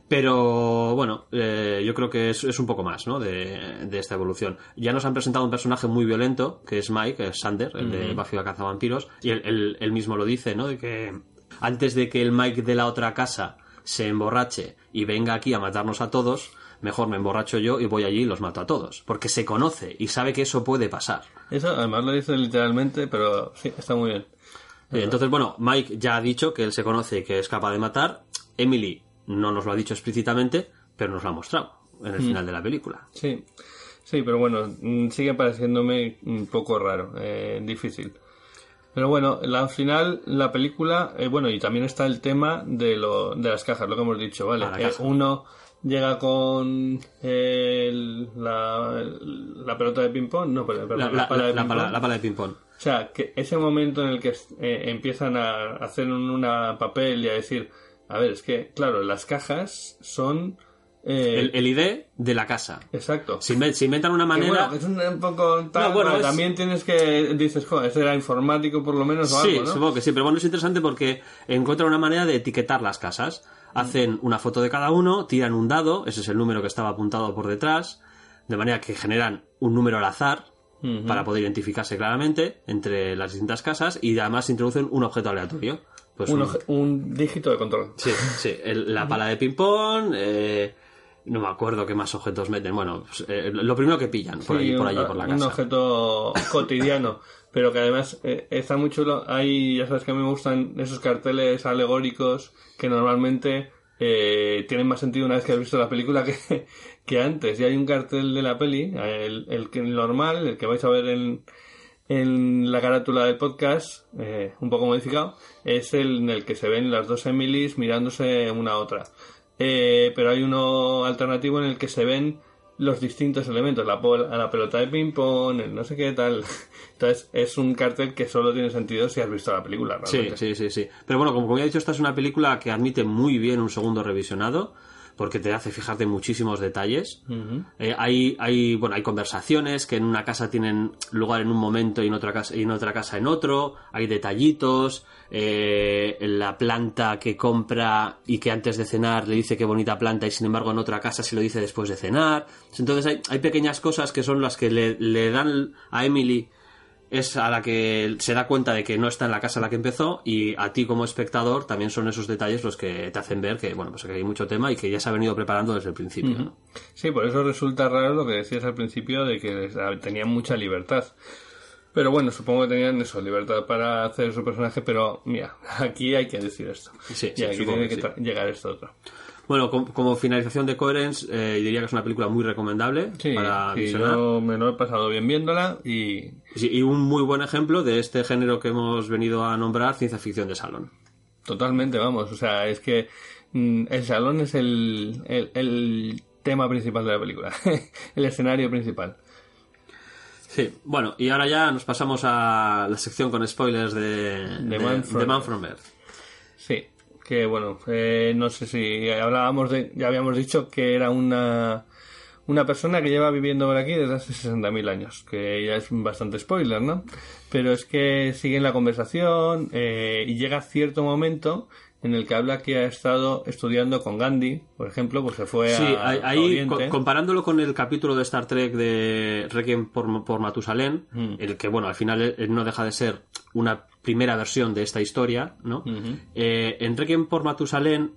C: Pero bueno, eh, yo creo que es, es un poco más, ¿no? De, de esta evolución. Ya nos han presentado un personaje muy violento, que es Mike, es Sander, el de Buffy la cazavampiros, y él, él, él mismo lo dice, ¿no? De que antes de que el Mike de la otra casa se emborrache y venga aquí a matarnos a todos, mejor me emborracho yo y voy allí y los mato a todos. Porque se conoce y sabe que eso puede pasar.
B: Eso además lo dice literalmente, pero sí, está muy bien.
C: Eh, Entonces, bueno, Mike ya ha dicho que él se conoce y que es capaz de matar. Emily no nos lo ha dicho explícitamente, pero nos lo ha mostrado en el final de la película.
B: Sí, sí, pero bueno, mm, sigue pareciéndome un poco raro, eh, difícil. Pero bueno, la, al final, la película, eh, bueno, y también está el tema de, lo, de las cajas, lo que hemos dicho, ¿vale?
C: Ah, la
B: Eh,
C: caja.
B: uno llega con eh, el- la, la pelota de ping-pong, no, perdón,
C: La,
B: la,
C: la-
B: pala de
C: la- la
B: ping-pong.
C: pala, la pala de ping-pong.
B: O sea, que ese momento en el que eh, empiezan a hacer un una papel y a decir, a ver, es que, claro, las cajas son... eh,
C: El, el I D de la casa.
B: Exacto.
C: Se, inven- se inventan una
B: Que
C: manera...
B: bueno, que es un, un poco tal,
C: No, bueno,
B: pero
C: es-
B: también tienes que, dices, joder, ese era informático por lo menos o
C: Sí,
B: algo, ¿no?
C: supongo que sí, pero bueno, es interesante porque encuentran una manera de etiquetar las casas. Hacen una foto de cada uno, tiran un dado, ese es el número que estaba apuntado por detrás, de manera que generan un número al azar
B: Ujú.
C: para poder identificarse claramente entre las distintas casas, y además introducen un objeto aleatorio. Pues
B: un,
C: un-
B: oje- un dígito de control.
C: Sí, sí, el- la pala de ping-pong, eh, no me acuerdo qué más objetos meten. Bueno, pues, eh, lo primero que pillan por,
B: Sí,
C: allí, por
B: un-
C: allí, por la
B: un
C: casa.
B: objeto cotidiano, pero que además eh, está muy chulo. Hay, ya sabes que a mí me gustan esos carteles alegóricos que normalmente eh, tienen más sentido una vez que has visto la película que, que antes. Y hay un cartel de la peli, el, el, que- el normal, el que vais a ver en, en la carátula del podcast, eh, un poco modificado, es el en el que se ven las dos Emilys mirándose una a otra. Eh, pero hay uno alternativo en el que se ven los distintos elementos, la, pol- la pelota de ping-pong, el no sé qué tal. Entonces es un cartel que solo tiene sentido si has visto la película,
C: Sí,
B: realmente.
C: sí, sí, sí. Pero bueno, como, como ya he dicho, esta es una película que admite muy bien un segundo revisionado, porque te hace fijarte en muchísimos detalles.
B: Ujú.
C: Eh, hay, hay, bueno, hay conversaciones que en una casa tienen lugar en un momento y en otra casa, y en otra casa en otro. Hay detallitos. Eh, la planta que compra y que antes de cenar le dice qué bonita planta, y sin embargo en otra casa se lo dice después de cenar. Entonces hay, hay pequeñas cosas que son las que le, le dan a Emily es a la que se da cuenta de que no está en la casa en la que empezó, y a ti como espectador también son esos detalles los que te hacen ver que, bueno, pues que hay mucho tema y que ya se ha venido preparando desde el principio, ¿no?
B: Sí, por eso resulta raro lo que decías al principio de que tenían mucha libertad. Pero bueno, supongo que tenían eso, libertad para hacer su personaje, pero mira, aquí hay que decir esto.
C: Sí,
B: y
C: sí,
B: aquí tiene que,
C: que sí.
B: llegar esto otro.
C: Bueno, como, como finalización de Coherence, eh, diría que es una película muy recomendable
B: sí,
C: para
B: sí,
C: visionar.
B: Yo me lo he pasado bien viéndola y...
C: Sí, y un muy buen ejemplo de este género que hemos venido a nombrar, ciencia ficción de salón.
B: Totalmente, vamos, o sea, es que mm, el salón es el, el, el tema principal de la película, el escenario principal.
C: Sí, bueno, y ahora ya nos pasamos a la sección con spoilers de,
B: The
C: de,
B: Man
C: de Man from Earth.
B: Sí, que bueno, eh, no sé si hablábamos de, ya habíamos dicho que era una, una persona que lleva viviendo por aquí desde hace sesenta mil años, que ya es bastante spoiler, ¿no? Pero es que sigue la conversación eh, y llega cierto momento en el que habla que ha estado estudiando con Gandhi, por ejemplo, pues se fue
C: sí,
B: a,
C: ahí,
B: a Oriente.
C: Co- comparándolo con el capítulo de Star Trek de Requiem por, por Matusalén,
B: Mm.
C: el que, bueno, al final eh, no deja de ser una primera versión de esta historia, ¿no?
B: Uh-huh.
C: Eh, en Requiem por Matusalén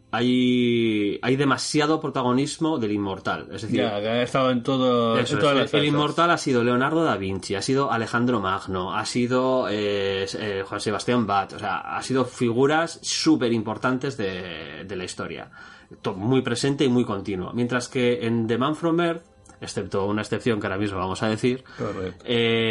C: hay, hay demasiado protagonismo del inmortal, es decir...
B: Ya, que ha estado en, todo,
C: Eso
B: en todas
C: es,
B: las
C: el
B: salsas.
C: inmortal ha sido Leonardo da Vinci, ha sido Alejandro Magno, ha sido eh, eh, Juan Sebastián Bach, o sea, ha sido figuras súper importantes de, de la historia, To- muy presente y muy continuo. Mientras que en The Man from Earth, excepto una excepción que ahora mismo vamos a decir,
B: Correcto.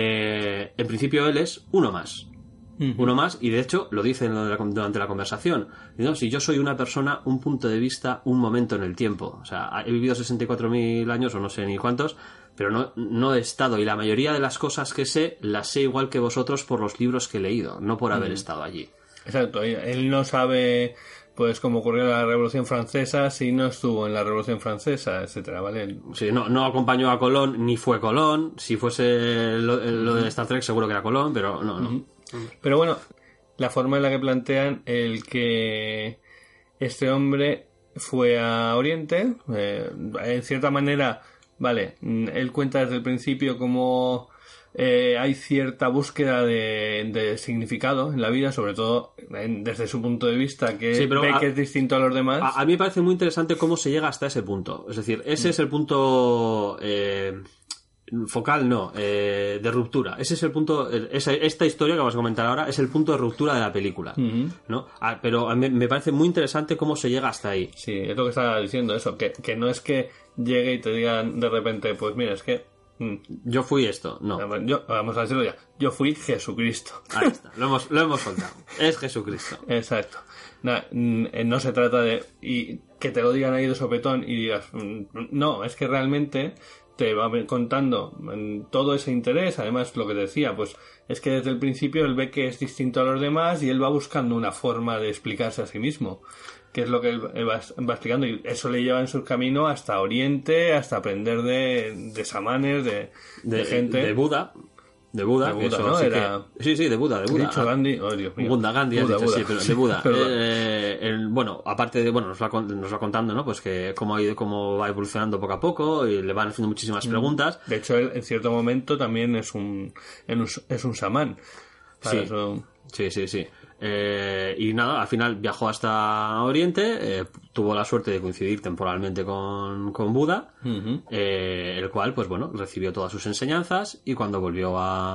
C: eh, en principio él es uno más.
B: Uh-huh.
C: Uno más, y de hecho lo dice en la- durante la conversación. ¿No? Si yo soy una persona, un punto de vista, un momento en el tiempo. O sea, he vivido sesenta y cuatro mil años o no sé ni cuántos, pero no, no he estado. Y la mayoría de las cosas que sé, las sé igual que vosotros por los libros que he leído, no por haber
B: Uh-huh.
C: estado allí.
B: Exacto, él no sabe pues cómo ocurrió la Revolución Francesa si no estuvo en la Revolución Francesa, etcétera, ¿vale?
C: Sí, no, no acompañó a Colón, ni fue Colón. Si fuese lo, lo de Star Trek, seguro que era Colón, pero no, no.
B: Uh-huh. Pero bueno, la forma en la que plantean el que este hombre fue a Oriente, eh, en cierta manera, vale, él cuenta desde el principio cómo eh, hay cierta búsqueda de, de significado en la vida, sobre todo en- desde su punto de vista, que
C: Sí, pero
B: ve
C: a-
B: que es distinto a los demás.
C: A, a mí me parece muy interesante cómo se llega hasta ese punto. Es decir, ese es el punto eh, focal, no, eh, de ruptura. Ese es el punto, el- esa- esta historia que vamos a comentar ahora es el punto de ruptura de la película,
B: Ujú.
C: ¿no? Ah, pero a mí me parece muy interesante cómo se llega hasta ahí.
B: Sí, es lo que estaba diciendo, eso, que, que no es que llegue y te digan de repente, pues mira, es que... mm,
C: Yo fui esto, no.
B: yo, vamos a decirlo ya, yo fui Jesucristo.
C: Ahí está, lo hemos, lo hemos contado. Es Jesucristo.
B: Exacto. Na- mm, eh, no se trata de y que te lo digan ahí de sopetón y digas, mm, no, es que realmente te va contando mm, todo ese interés. Además, lo que te decía, pues es que desde el principio él ve que es distinto a los demás y él va buscando una forma de explicarse a sí mismo, que es lo que él él va, va explicando, y eso le lleva en su camino hasta Oriente, hasta aprender de, de samanes, de, de,
C: De,
B: gente.
C: de Buda. De Buda,
B: De
C: que
B: Buda,
C: eso
B: ¿no?
C: sí
B: Era-
C: que- sí, sí, de Buda, de
B: He
C: Buda.
B: dicho Gandhi, oh Dios mío.
C: Buda, Gandhi, has
B: Buda,
C: dicho,
B: Buda.
C: sí, pero de Buda.
B: Perdón.
C: Eh, el- bueno, aparte de, bueno, nos va, con- nos va contando, ¿no? Pues que cómo, ha ido- cómo va evolucionando poco a poco y le van haciendo muchísimas preguntas.
B: De hecho, él en cierto momento también es un, en un- es un samán. Para
C: Sí.
B: eso-
C: Sí, sí, sí. Eh, y nada, al final viajó hasta Oriente, eh, tuvo la suerte de coincidir temporalmente con, con Buda,
B: Ujú.
C: eh, el cual, pues bueno, recibió todas sus enseñanzas y cuando volvió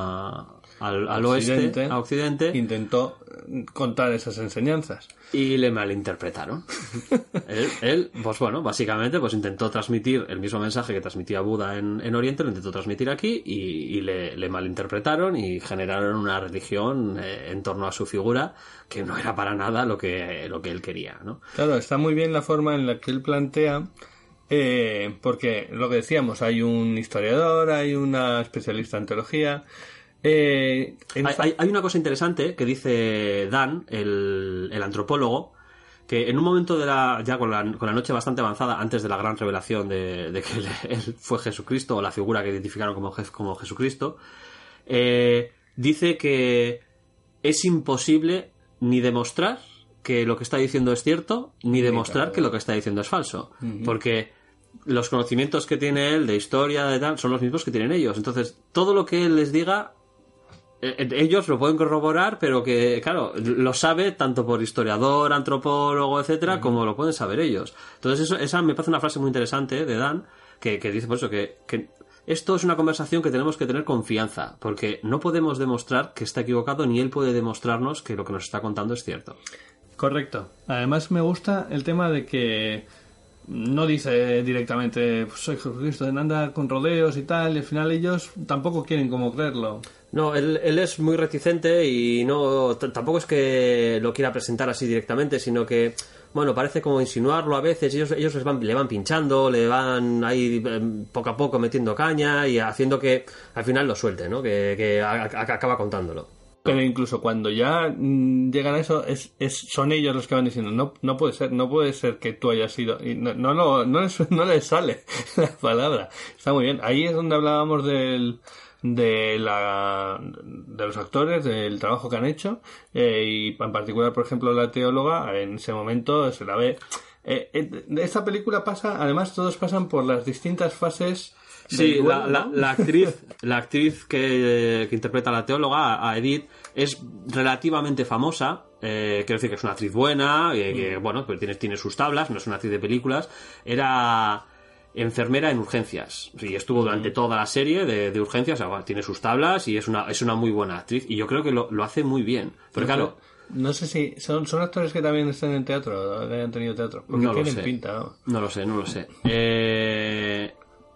C: a, al, al oeste,
B: Occidente,
C: a Occidente,
B: intentó contar esas enseñanzas.
C: y le malinterpretaron. él, él, pues bueno, básicamente pues intentó transmitir el mismo mensaje que transmitía Buda en, en Oriente, lo intentó transmitir aquí y, y le, le malinterpretaron y generaron una religión eh, en torno a su figura que no era para nada lo que, lo que él quería, ¿no?
B: Claro, está muy bien la forma en la que él plantea, eh, porque lo que decíamos, hay un historiador, hay una especialista en teología. Eh, en
C: Hay,
B: esta-
C: hay- hay una cosa interesante que dice Dan, el, el antropólogo, que en un momento de la, ya con la, con la noche bastante avanzada, antes de la gran revelación de, de que él, él fue Jesucristo, o la figura que identificaron como, Je- como Jesucristo, eh, dice que es imposible ni demostrar que lo que está diciendo es cierto, ni demostrar que lo que está diciendo es falso. Porque los conocimientos que tiene él de historia, de tal, son los mismos que tienen ellos. Entonces, todo lo que él les diga eh, ellos lo pueden corroborar, pero que, claro, lo sabe tanto por historiador, antropólogo, etcétera, uh-huh. como lo pueden saber ellos. Entonces, eso, esa me parece una frase muy interesante de Dan, que, que dice por eso que, que esto es una conversación que tenemos que tener confianza, porque no podemos demostrar que está equivocado, ni él puede demostrarnos que lo que nos está contando es cierto.
A: Correcto. Además me gusta el tema de que no dice directamente soy Jesucristo, no anda con rodeos y tal, y al final ellos tampoco quieren como creerlo.
C: No, él, él es muy reticente y no t- tampoco es que lo quiera presentar así directamente, sino que, bueno, parece como insinuarlo a veces. Ellos, ellos les van, le van pinchando, le van ahí eh, poco a poco metiendo caña y haciendo que al final lo suelte, ¿no? Que, que a, a, acaba contándolo.
B: Pero incluso cuando ya mmm, llegan a eso, es, es, son ellos los que van diciendo, no, no puede ser, no puede ser que tú hayas sido. Y no, no, no, no, les, no les sale la palabra. Está muy bien. Ahí es donde hablábamos del, de la, de los actores, del trabajo que han hecho, eh, y en particular, por ejemplo, la teóloga, en ese momento se la ve. Eh, eh, esta película pasa, además todos pasan por las distintas fases.
C: Sí,
B: duelo,
C: la, la,
B: ¿no?
C: la actriz, la actriz que, que interpreta a la teóloga, a Edith, es relativamente famosa. Eh, quiero decir que es una actriz buena, eh, que, bueno, pero tiene, tiene sus tablas, no es una actriz de películas. Era enfermera en urgencias y estuvo durante toda la serie de, de urgencias. O sea, tiene sus tablas y es una, es una muy buena actriz. Y yo creo que lo, lo hace muy bien. Pero claro,
B: no sé si son, son actores que también están en teatro, que hayan tenido teatro. Porque
C: no lo
B: tienen
C: sé.
B: pinta, ¿no?
C: No lo sé, no lo sé. Eh...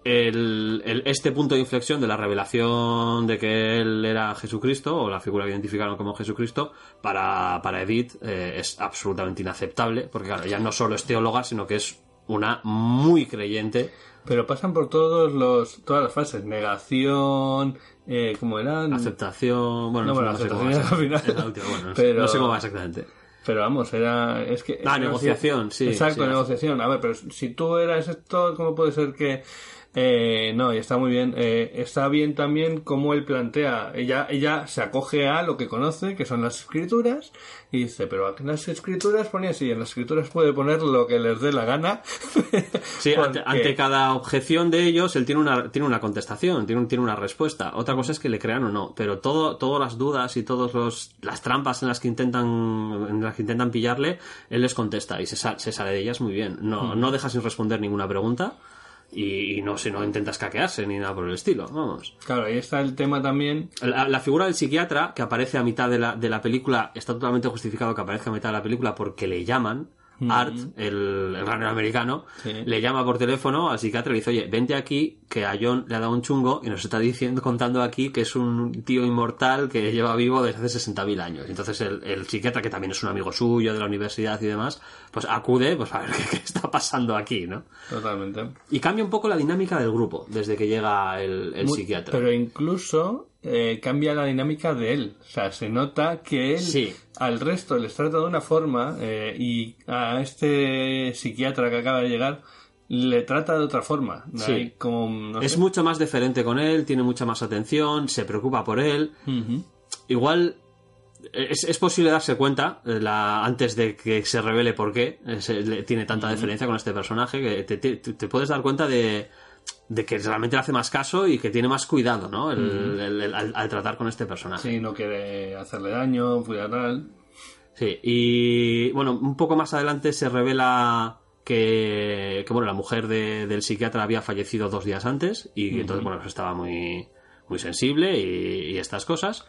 C: El, el, este punto de inflexión de la revelación de que él era Jesucristo, o la figura que identificaron como Jesucristo, para, para Edith eh, es absolutamente inaceptable, porque claro, ella no solo es teóloga, sino que es una muy creyente.
B: Pero pasan por todos los todas las fases, negación, eh, ¿cómo eran?
C: Aceptación, bueno,
B: no, bueno,
C: no sé cómo
B: aceptación
C: va
B: al final.
C: es la última, bueno, no,
B: Pero...
C: sé, no sé cómo va exactamente.
B: Pero vamos, era... Es que,
C: Ah,
B: es que
C: negociación, sí.
B: Exacto,
C: sí,
B: negociación. A ver, pero si tú eras esto, ¿cómo puede ser que...? Eh, no, y está muy bien. Eh, está bien también cómo él plantea. Ella, ella se acoge a lo que conoce, que son las escrituras, y dice, pero en las escrituras ponía así, en las escrituras puede poner lo que les dé la gana.
C: Sí,
B: porque...
C: ante, ante cada objeción de ellos, él tiene una, tiene una contestación, tiene, un, tiene una respuesta. Otra cosa es que le crean o no, pero todo, todas las dudas y todas las trampas en las que intentan, en las que intentan pillarle, él les contesta y se, sal, se sale de ellas muy bien. No, mm. no deja sin responder ninguna pregunta. Y, y no sé, no intenta escaquearse ni nada por el estilo, vamos.
B: Claro, ahí está el tema también.
C: La, la figura del psiquiatra, que aparece a mitad de la, de la película, está totalmente justificado que aparezca a mitad de la película porque le llaman. Mm-hmm. Art, el, el runner americano, sí. Le llama por teléfono al psiquiatra y le dice, oye, vente aquí, que a John le ha dado un chungo y nos está diciendo, contando aquí que es un tío inmortal que lleva vivo desde hace sesenta mil años. Entonces el, el psiquiatra, que también es un amigo suyo de la universidad y demás, pues acude pues a ver qué, qué está pasando aquí, ¿no?
B: Totalmente.
C: Y cambia un poco la dinámica del grupo desde que llega el, el Muy, psiquiatra.
B: Pero incluso... Eh, cambia la dinámica de él. O sea, se nota que él
C: sí.
B: al resto les trata de una forma eh, y a este psiquiatra que acaba de llegar le trata de otra forma.
C: Sí.
B: Hay como, no
C: es
B: sé.
C: mucho más deferente con él, tiene mucha más atención, se preocupa por él.
B: Uh-huh.
C: Igual es, es posible darse cuenta la, antes de que se revele por qué se, tiene tanta uh-huh. deferencia con este personaje, que te, te, te puedes dar cuenta de de que realmente le hace más caso y que tiene más cuidado, ¿no? El, mm. el, el, al, al tratar con este personaje.
B: Sí, no quiere hacerle daño, cuidar tal.
C: Sí, y bueno, un poco más adelante se revela que, que bueno, la mujer de, del psiquiatra había fallecido dos días antes y mm-hmm. entonces, bueno, pues estaba muy, muy sensible y, y estas cosas.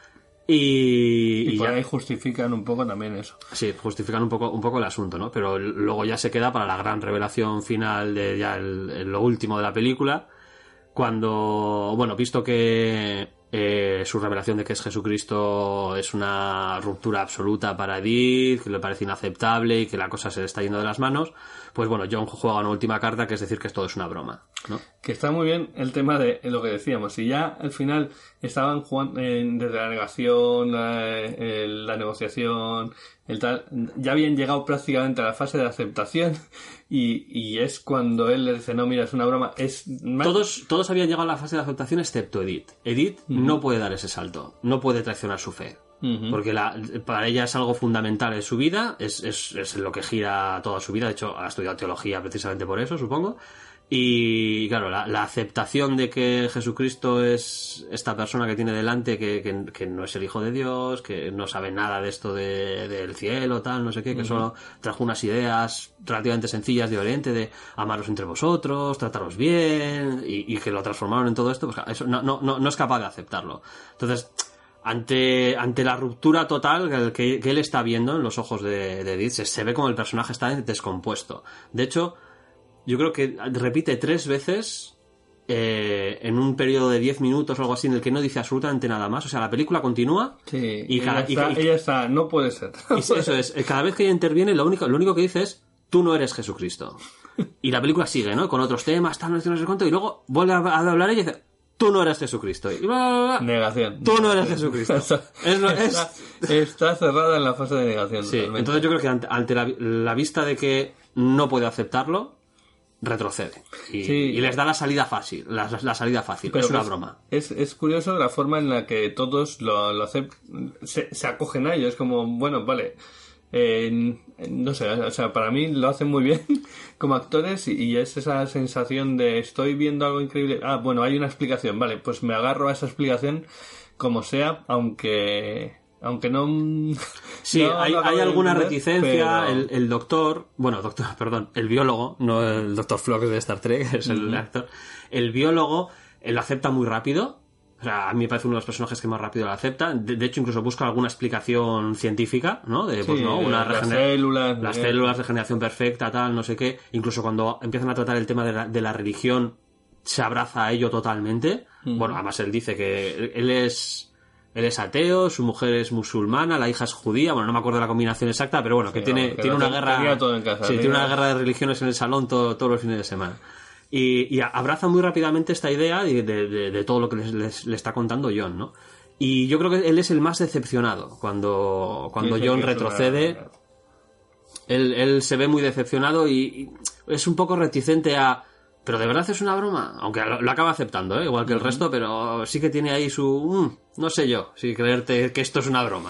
C: Y,
B: y, y por
C: ya,
B: ahí justifican un poco también eso.
C: Sí, justifican un poco un poco el asunto, ¿no? Pero luego ya se queda para la gran revelación final de ya el, el, lo último de la película, cuando, bueno, visto que eh, su revelación de que es Jesucristo es una ruptura absoluta para Edith, que le parece inaceptable y que la cosa se le está yendo de las manos, pues bueno, John juega una última carta, que es decir que todo es una broma, ¿no?
B: Que está muy bien el tema de lo que decíamos. Si ya al final estaban jugando eh, desde la negación, la, el, la negociación, el tal, ya habían llegado prácticamente a la fase de aceptación y, y es cuando él le dice, no, mira, es una broma. Es más...
C: Todos, todos habían llegado a la fase de aceptación excepto Edith. Edith uh-huh. no puede dar ese salto, no puede traicionar su fe. Uh-huh. Porque la, para ella es algo fundamental en su vida, es, es, es lo que gira toda su vida. De hecho, ha estudiado teología precisamente por eso, supongo. Y claro, la, la aceptación de que Jesucristo es esta persona que tiene delante, que, que, que no es el Hijo de Dios, que no sabe nada de esto de, del cielo, tal, no sé qué, que uh-huh. solo trajo unas ideas relativamente sencillas de Oriente, de amaros entre vosotros, trataros bien, y, y que lo transformaron en todo esto, pues eso no, no, no, no es capaz de aceptarlo. Entonces, ante, ante la ruptura total que, que él está viendo en los ojos de, de Edith, se, se ve como el personaje está descompuesto. De hecho, yo creo que repite tres veces eh, en un periodo de diez minutos o algo así en el que no dice absolutamente nada más. O sea, la película continúa.
B: Sí,
C: y cada,
B: ella, está, y, ella está, no puede ser.
C: Y eso es, cada vez que ella interviene, lo único, lo único que dice es, tú no eres Jesucristo. Y la película sigue, ¿no? Con otros temas, tal, no sé, no sé cuánto, y luego vuelve a, a hablar ella y dice, tú no eres Jesucristo. Y bla, bla, bla.
B: Negación.
C: Tú no eres Jesucristo.
B: Está,
C: es, es...
B: Está, está cerrada en la fase de negación.
C: Sí,
B: totalmente.
C: Entonces yo creo que ante, ante la, la vista de que no puede aceptarlo, retrocede y,
B: sí.
C: y les da la salida fácil, la, la salida fácil. Pero es una
B: pues,
C: broma.
B: Es, es curioso la forma en la que todos lo, lo aceptan, se, se acogen a ello. Es como, bueno, vale, eh, no sé, o sea, para mí lo hacen muy bien como actores y, y es esa sensación de estoy viendo algo increíble. Ah, bueno, hay una explicación, vale, pues me agarro a esa explicación como sea, aunque... Aunque no...
C: Sí,
B: no,
C: hay,
B: no
C: hay alguna
B: entender,
C: reticencia.
B: pero...
C: El, el doctor... Bueno, doctor, perdón. El biólogo, no el doctor Flock de Star Trek, es el uh-huh. actor. El biólogo él lo acepta muy rápido. O sea, a mí me parece uno de los personajes que más rápido lo acepta. De, de hecho, incluso busca alguna explicación científica, ¿no? De, pues,
B: sí,
C: ¿no? Una
B: las
C: regener...
B: células...
C: Las
B: eh.
C: células de generación perfecta, tal, no sé qué. Incluso cuando empiezan a tratar el tema de la, de la religión, se abraza a ello totalmente. Uh-huh. Bueno, además él dice que él es... Él es ateo, su mujer es musulmana, la hija es judía, bueno, no me acuerdo de la combinación exacta, pero bueno, que sí, tiene, que tiene una guerra...
B: Todo en casa,
C: sí, tiene una guerra de religiones en el salón todo, todos los fines de semana. Y, y abraza muy rápidamente esta idea de, de, de, de todo lo que les, les, le está contando John, ¿no? Y yo creo que él es el más decepcionado cuando, cuando John retrocede. Una... Él, él se ve muy decepcionado y, y es un poco reticente a... Pero de verdad es una broma, aunque lo, lo acaba aceptando, ¿eh? Igual que el uh-huh. resto, pero sí que tiene ahí su... Mm, no sé yo, si creerte que esto es una broma.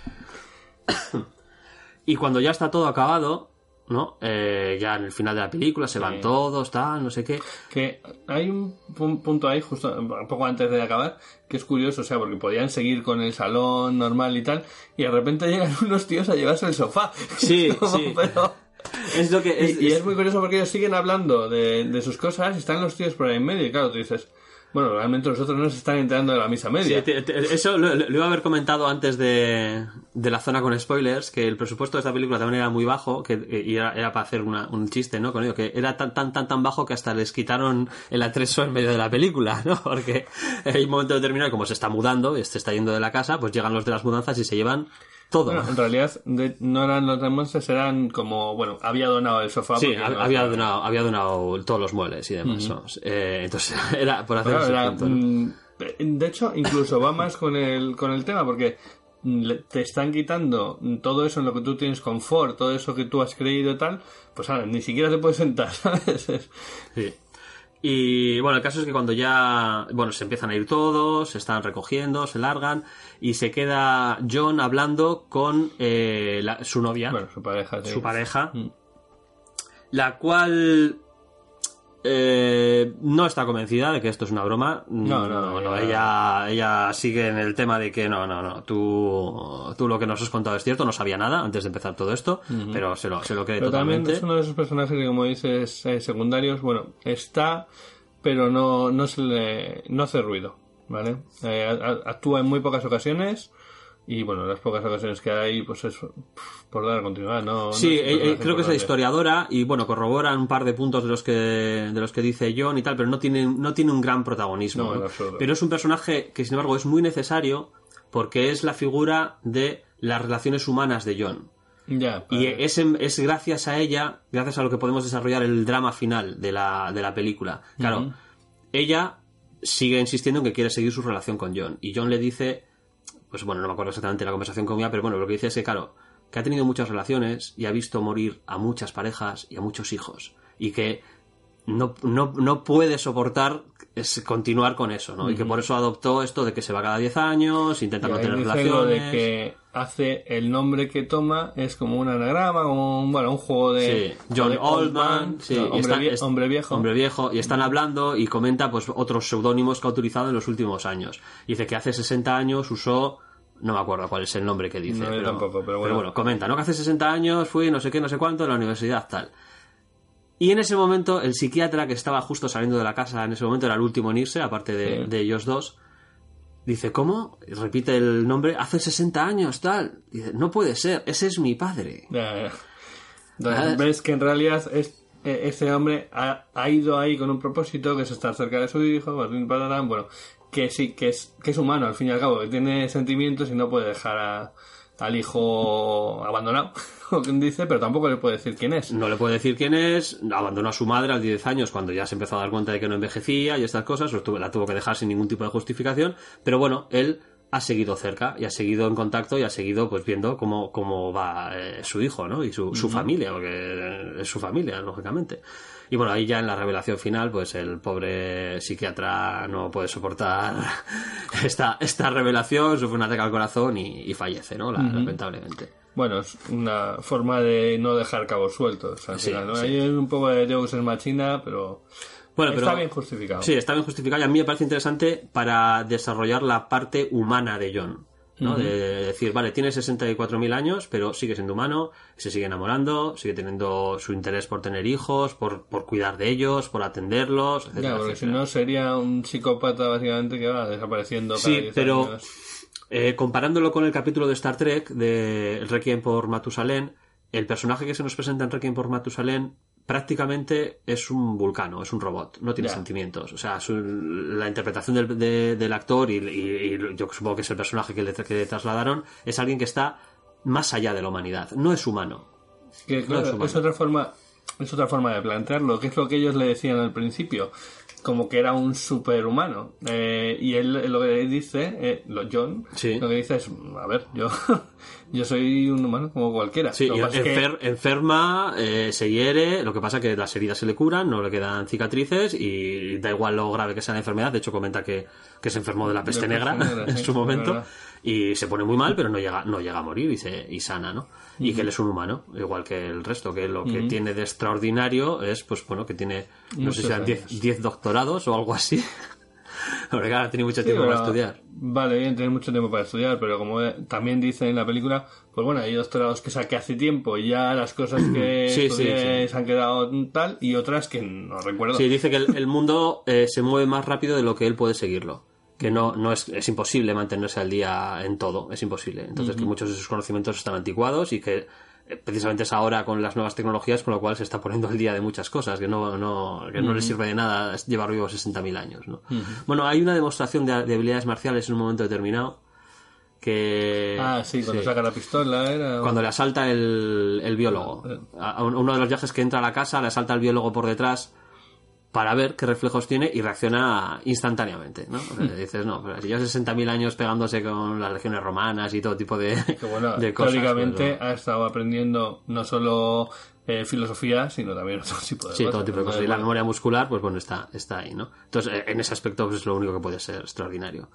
C: Y cuando ya está todo acabado, ¿no? Eh, ya en el final de la película se van sí. todos, tal, no sé qué.
B: Que hay un, un punto ahí, justo un poco antes de acabar, que es curioso, o sea, porque podían seguir con el salón normal y tal, y de repente llegan unos tíos a llevarse el sofá.
C: Sí,
B: como,
C: sí.
B: Pero...
C: Es lo que es,
B: y, y
C: es...
B: es muy curioso porque ellos siguen hablando de, de sus cosas y están los tíos por ahí en medio y claro, tú dices, bueno, realmente los otros no se están enterando de la misa media.
C: Sí, te, te, eso lo, lo iba a haber comentado antes de, de la zona con spoilers, que el presupuesto de esta película también era muy bajo, que y era, era para hacer una, un chiste, ¿no? Con ello, que era tan tan tan tan bajo que hasta les quitaron el atrezo en medio de la película, ¿no? Porque hay un momento determinado, como se está mudando y se está yendo de la casa, pues llegan los de las mudanzas y se llevan todo.
B: Bueno, en realidad de, no eran los de Monsters, eran como, bueno, había donado el sofá.
C: Sí,
B: no
C: había donado, había donado todos los muebles y demás. Uh-huh. ¿no? Eh, entonces era por hacer ese
B: era,
C: punto, ¿no?
B: De hecho, incluso va más con el, con el tema, porque te están quitando todo eso en lo que tú tienes confort, todo eso que tú has creído y tal, pues ahora ni siquiera te puedes sentar, ¿sabes?
C: Sí. Y bueno, el caso es que cuando ya, bueno, se empiezan a ir todos, se están recogiendo, se largan y se queda John hablando con eh, la, su novia,
B: bueno, su pareja, sí.
C: su pareja,
B: mm.
C: la cual eh, no está convencida de que esto es una broma.
B: No, no, no,
C: no
B: no
C: ella, ella sigue en el tema de que no, no, no, tú, tú lo que nos has contado es cierto, no sabía nada antes de empezar todo esto, uh-huh. pero se lo, se lo cree
B: pero
C: totalmente.
B: También es uno de esos personajes que, como dices, eh, secundarios, bueno, está, pero no, no se le, no hace ruido, ¿vale? Eh, actúa en muy pocas ocasiones. Y bueno, las pocas ocasiones que hay, pues es por dar a continuar, ¿no?
C: Sí,
B: no
C: eh, eh, creo que es la historiadora y bueno, corrobora un par de puntos de los que de los que dice John y tal, pero no tiene no tiene un gran protagonismo.
B: No,
C: ¿no?
B: ¿no?
C: Pero es un personaje que sin embargo es muy necesario porque es la figura de las relaciones humanas de John.
B: Ya,
C: y es, es gracias a ella, gracias a lo que podemos desarrollar el drama final de la, de la película. Claro, uh-huh. ella sigue insistiendo en que quiere seguir su relación con John y John le dice... Pues bueno, no me acuerdo exactamente la conversación con ella, pero bueno, lo que dice es que, claro, que ha tenido muchas relaciones y ha visto morir a muchas parejas y a muchos hijos. Y que no, no, no puede soportar es continuar con eso, ¿no? Uh-huh. Y que por eso adoptó esto de que se va cada diez años, intenta no tener relaciones.
B: Lo de que hace el nombre que toma es como un anagrama, como un, bueno, un juego de...
C: Sí, John
B: de
C: Oldman, sí,
B: no, hombre,
C: está,
B: vie-
C: es,
B: hombre viejo.
C: Hombre viejo, y están hablando y comenta pues otros seudónimos que ha utilizado en los últimos años. Dice que hace sesenta años usó... No me acuerdo cuál es el nombre que dice.
B: No, yo
C: pero,
B: tampoco, pero bueno.
C: pero bueno, comenta, ¿no? Que hace sesenta años fui no sé qué, no sé cuánto en la universidad tal. Y en ese momento el psiquiatra que estaba justo saliendo de la casa, en ese momento era el último en irse, aparte de,
B: Sí.
C: de ellos dos, dice, ¿cómo? Y repite el nombre, hace sesenta años tal. Dice, no puede ser, ese es mi padre.
B: Ya, ya. Entonces, ves que en realidad es, eh, este hombre ha, ha ido ahí con un propósito, que es estar cerca de su hijo, bueno, que sí, que es, que es humano al fin y al cabo, que tiene sentimientos y no puede dejar a, al hijo abandonado, como quien dice, pero tampoco le puede decir quién es.
C: No le puede decir quién es, abandonó a su madre a los diez años cuando ya se empezó a dar cuenta de que no envejecía y estas cosas, lo tuvo- la tuvo que dejar sin ningún tipo de justificación, pero bueno, él ha seguido cerca y ha seguido en contacto y ha seguido pues viendo cómo, cómo va eh, su hijo, ¿no? Y su, su familia, porque es su familia, lógicamente. Y bueno, ahí ya en la revelación final, pues el pobre psiquiatra no puede soportar esta, esta revelación, sufre un ataque al corazón y, y fallece, ¿no? La- lamentablemente.
B: Bueno, es una forma de no dejar cabos sueltos. Al
C: Sí,
B: final, ¿no?
C: sí.
B: Hay un poco de Deus Ex Machina, pero,
C: Bueno,
B: está
C: pero-
B: bien justificado.
C: Sí, está bien justificado y a mí me parece interesante para desarrollar la parte humana de John, ¿no?
B: Ujú.
C: De decir, vale, tiene sesenta y cuatro mil años, pero sigue siendo humano, se sigue enamorando, sigue teniendo su interés por tener hijos, por, por cuidar de ellos, por atenderlos, etcétera,
B: Ya, porque si
C: etcétera.
B: no sería un psicópata básicamente que va desapareciendo cada
C: Sí,
B: diez
C: pero
B: años.
C: eh, comparándolo con el capítulo de Star Trek de El Requiem por Matusalén, el personaje que se nos presenta en Requiem por Matusalén prácticamente es un vulcano, es un robot, no tiene
B: Ya.
C: sentimientos. O sea, su- la interpretación del, de- del actor y, y- y yo supongo que es el personaje que le, que le trasladaron, es alguien que está más allá de la humanidad, no es humano.
B: Que,
C: No
B: claro,
C: es humano.
B: es otra forma, es otra forma de plantearlo, que es lo que ellos le decían al principio, como que era un superhumano. Eh, y él lo que dice, eh, lo John,
C: Sí.
B: lo que dice es, a ver, yo, yo soy un humano como cualquiera.
C: Sí,
B: Lo que
C: y
B: pasa es que-
C: enfer- enferma, eh, se hiere, lo que pasa que las heridas se le curan, no le quedan cicatrices y da igual lo grave que sea la enfermedad. De hecho, comenta que, que se enfermó de la peste
B: De la
C: negra
B: peste negra,
C: en
B: sí,
C: su
B: es
C: momento
B: verdad.
C: y se pone muy mal, pero no llega, no llega a morir y, se, y sana, ¿no? Y que él es un humano, igual que el resto, que lo que tiene de extraordinario es, pues bueno, que tiene, no sé si
B: Muchos
C: eran
B: años.
C: diez doctorados o algo así. Porque claro, ha tenido mucho
B: Sí,
C: tiempo
B: pero-
C: para estudiar.
B: Vale, bien, tener mucho tiempo para estudiar, pero como eh, también dice en la película, pues bueno, hay doctorados que saqué hace tiempo y ya las cosas que
C: Sí, sí,
B: estudié
C: sí.
B: se han quedado tal y otras que no recuerdo.
C: Sí, dice que el, el mundo eh, se mueve más rápido de lo que él puede seguirlo. Que no, no es, es imposible mantenerse al día en todo, es imposible. Entonces que muchos de sus conocimientos están anticuados y que eh, precisamente es ahora con las nuevas tecnologías con lo cual se está poniendo al día de muchas cosas, que no, no, que no le sirve de nada llevar vivo sesenta mil años, ¿no? Bueno, hay una demostración de, de habilidades marciales en un momento determinado que...
B: Ah, sí, cuando
C: sí.
B: saca la pistola era...
C: Cuando le asalta el, el biólogo. A a uno de los viajes que entra a la casa, le asalta el biólogo por detrás para ver qué reflejos tiene y reacciona instantáneamente, ¿no? O sea, dices, no, pero si lleva sesenta mil años pegándose con las legiones romanas y todo tipo de,
B: Que bueno,
C: de cosas.
B: teóricamente
C: pues,
B: ha estado aprendiendo no solo eh, filosofía, sino también otro tipo de
C: sí,
B: cosas.
C: todo tipo de cosas. Y
B: Entonces,
C: la
B: bueno,
C: memoria muscular, pues bueno, está, está ahí, ¿no? Entonces, eh, en ese aspecto, pues es lo único que puede ser extraordinario.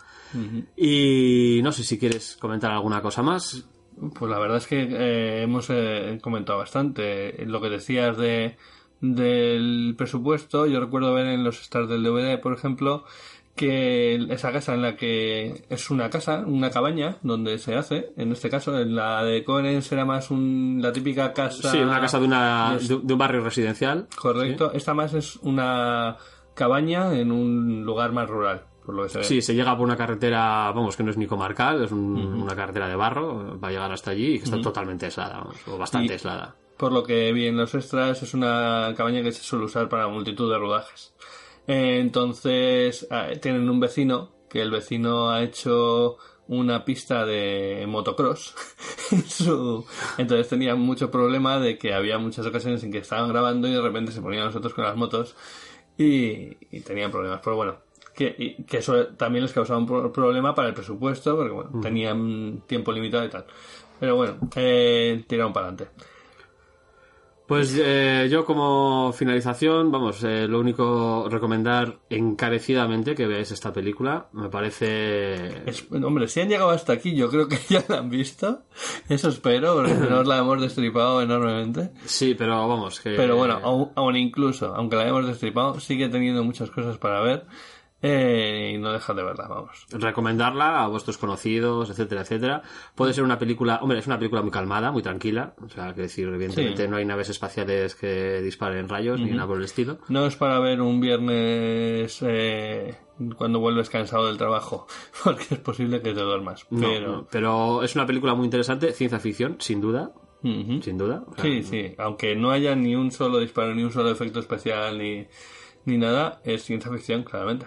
C: Y no sé si quieres comentar alguna cosa más.
B: Pues la verdad es que eh, hemos eh, comentado bastante lo que decías de del presupuesto. Yo recuerdo ver en los stars del D V D, por ejemplo, que esa casa en la que es una casa, una cabaña donde se hace, en este caso en la de Cohen será más un, la típica casa.
C: Sí, una casa de, una,
B: de-
C: de, de un barrio residencial.
B: Correcto, esta más es una cabaña en un lugar más rural, por lo que se ve.
C: Sí, se llega por una carretera, vamos, que no es ni comarcal, es un- una carretera de barro, va a llegar hasta allí y que está totalmente aislada, vamos, o bastante
B: Y-
C: aislada.
B: Por lo que vi en los extras, es una cabaña que se suele usar para multitud de rodajes. Eh, Entonces, eh, tienen un vecino, que el vecino ha hecho una pista de motocross. en su- Entonces tenía mucho problema de que había muchas ocasiones en que estaban grabando y de repente se ponían nosotros con las motos y, y tenían problemas. Pero bueno, que, y- que eso también les causaba un pro- problema para el presupuesto, porque bueno, tenían tiempo limitado y tal. Pero bueno, eh, tiraron para adelante.
C: Pues eh, yo como finalización, vamos, eh, lo único recomendar encarecidamente que veáis esta película. Me parece...
B: Es, hombre, si han llegado hasta aquí, yo creo que ya la han visto. Eso espero, porque no os la hemos destripado enormemente.
C: Sí, pero vamos, que...
B: Pero bueno, aún, aún incluso, aunque la hayamos destripado, sigue teniendo muchas cosas para ver. Eh, y no deja de verla, vamos.
C: Recomendarla a vuestros conocidos, etcétera, etcétera. Puede ser una película, hombre, es una película muy calmada, muy tranquila. O sea, que decir, evidentemente
B: Sí.
C: no hay naves espaciales que disparen rayos uh-huh. ni nada por el estilo.
B: No es para ver un viernes eh, cuando vuelves cansado del trabajo, porque es posible que te duermas. Pero,
C: no, no, pero es una película muy interesante, ciencia ficción, sin duda. Uh-huh. Sin duda.
B: O sea, sí, sí. Aunque no haya ni un solo disparo, ni un solo efecto especial, ni, ni nada, es ciencia ficción, claramente.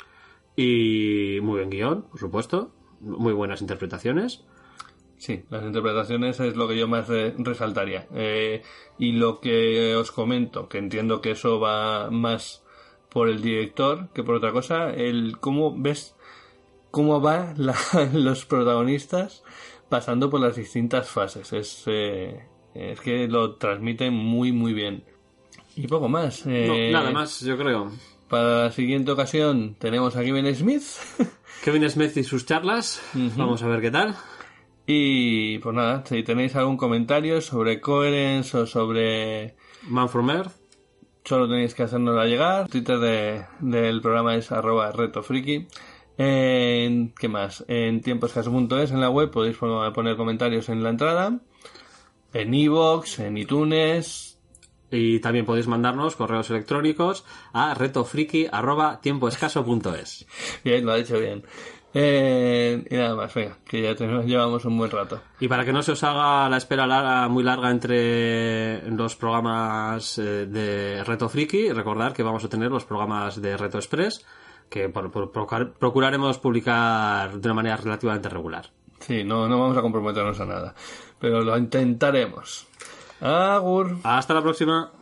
C: Y muy buen guión, por supuesto. Muy buenas interpretaciones.
B: Sí, las interpretaciones es lo que yo más re- resaltaría. Eh, y lo que os comento, que entiendo que eso va más por el director que por otra cosa, el cómo ves cómo van la, los protagonistas pasando por las distintas fases. Es, eh, es que lo transmiten muy, muy bien. Y poco más. Eh,
C: no, nada más, yo creo.
B: Para la siguiente ocasión tenemos a Kevin Smith.
C: Kevin Smith y sus charlas. Uh-huh. Vamos a ver qué tal.
B: Y pues nada, si tenéis algún comentario sobre Coherence o sobre
C: Man from Earth,
B: solo tenéis que hacérnosla llegar. Twitter de, del programa es arroba retofriki. En, ¿Qué más? En tiemposcaso punto es en la web podéis poner comentarios en la entrada. En iVoox, en iTunes...
C: Y también podéis mandarnos correos electrónicos a retofriki arroba tiempoescaso punto es.
B: Bien, lo ha dicho bien. Eh, y nada más, venga, que ya tenemos, llevamos un buen rato.
C: Y para que no se os haga la espera larga, muy larga entre los programas eh, de Reto Friki, recordad que vamos a tener los programas de Reto Express, que por, por, por, procuraremos publicar de una manera relativamente regular.
B: Sí, no, no vamos a comprometernos a nada, pero lo intentaremos. Agur.
C: Hasta la próxima.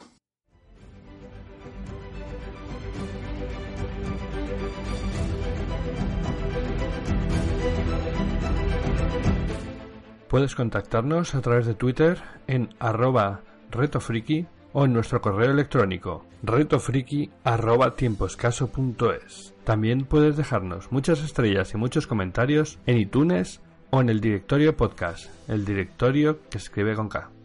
B: Puedes contactarnos a través de Twitter en arroba retofriki o en nuestro correo electrónico retofriki arroba tiempoescaso punto es. También puedes dejarnos muchas estrellas y muchos comentarios en iTunes o en el directorio podcast, el directorio que se escribe con K.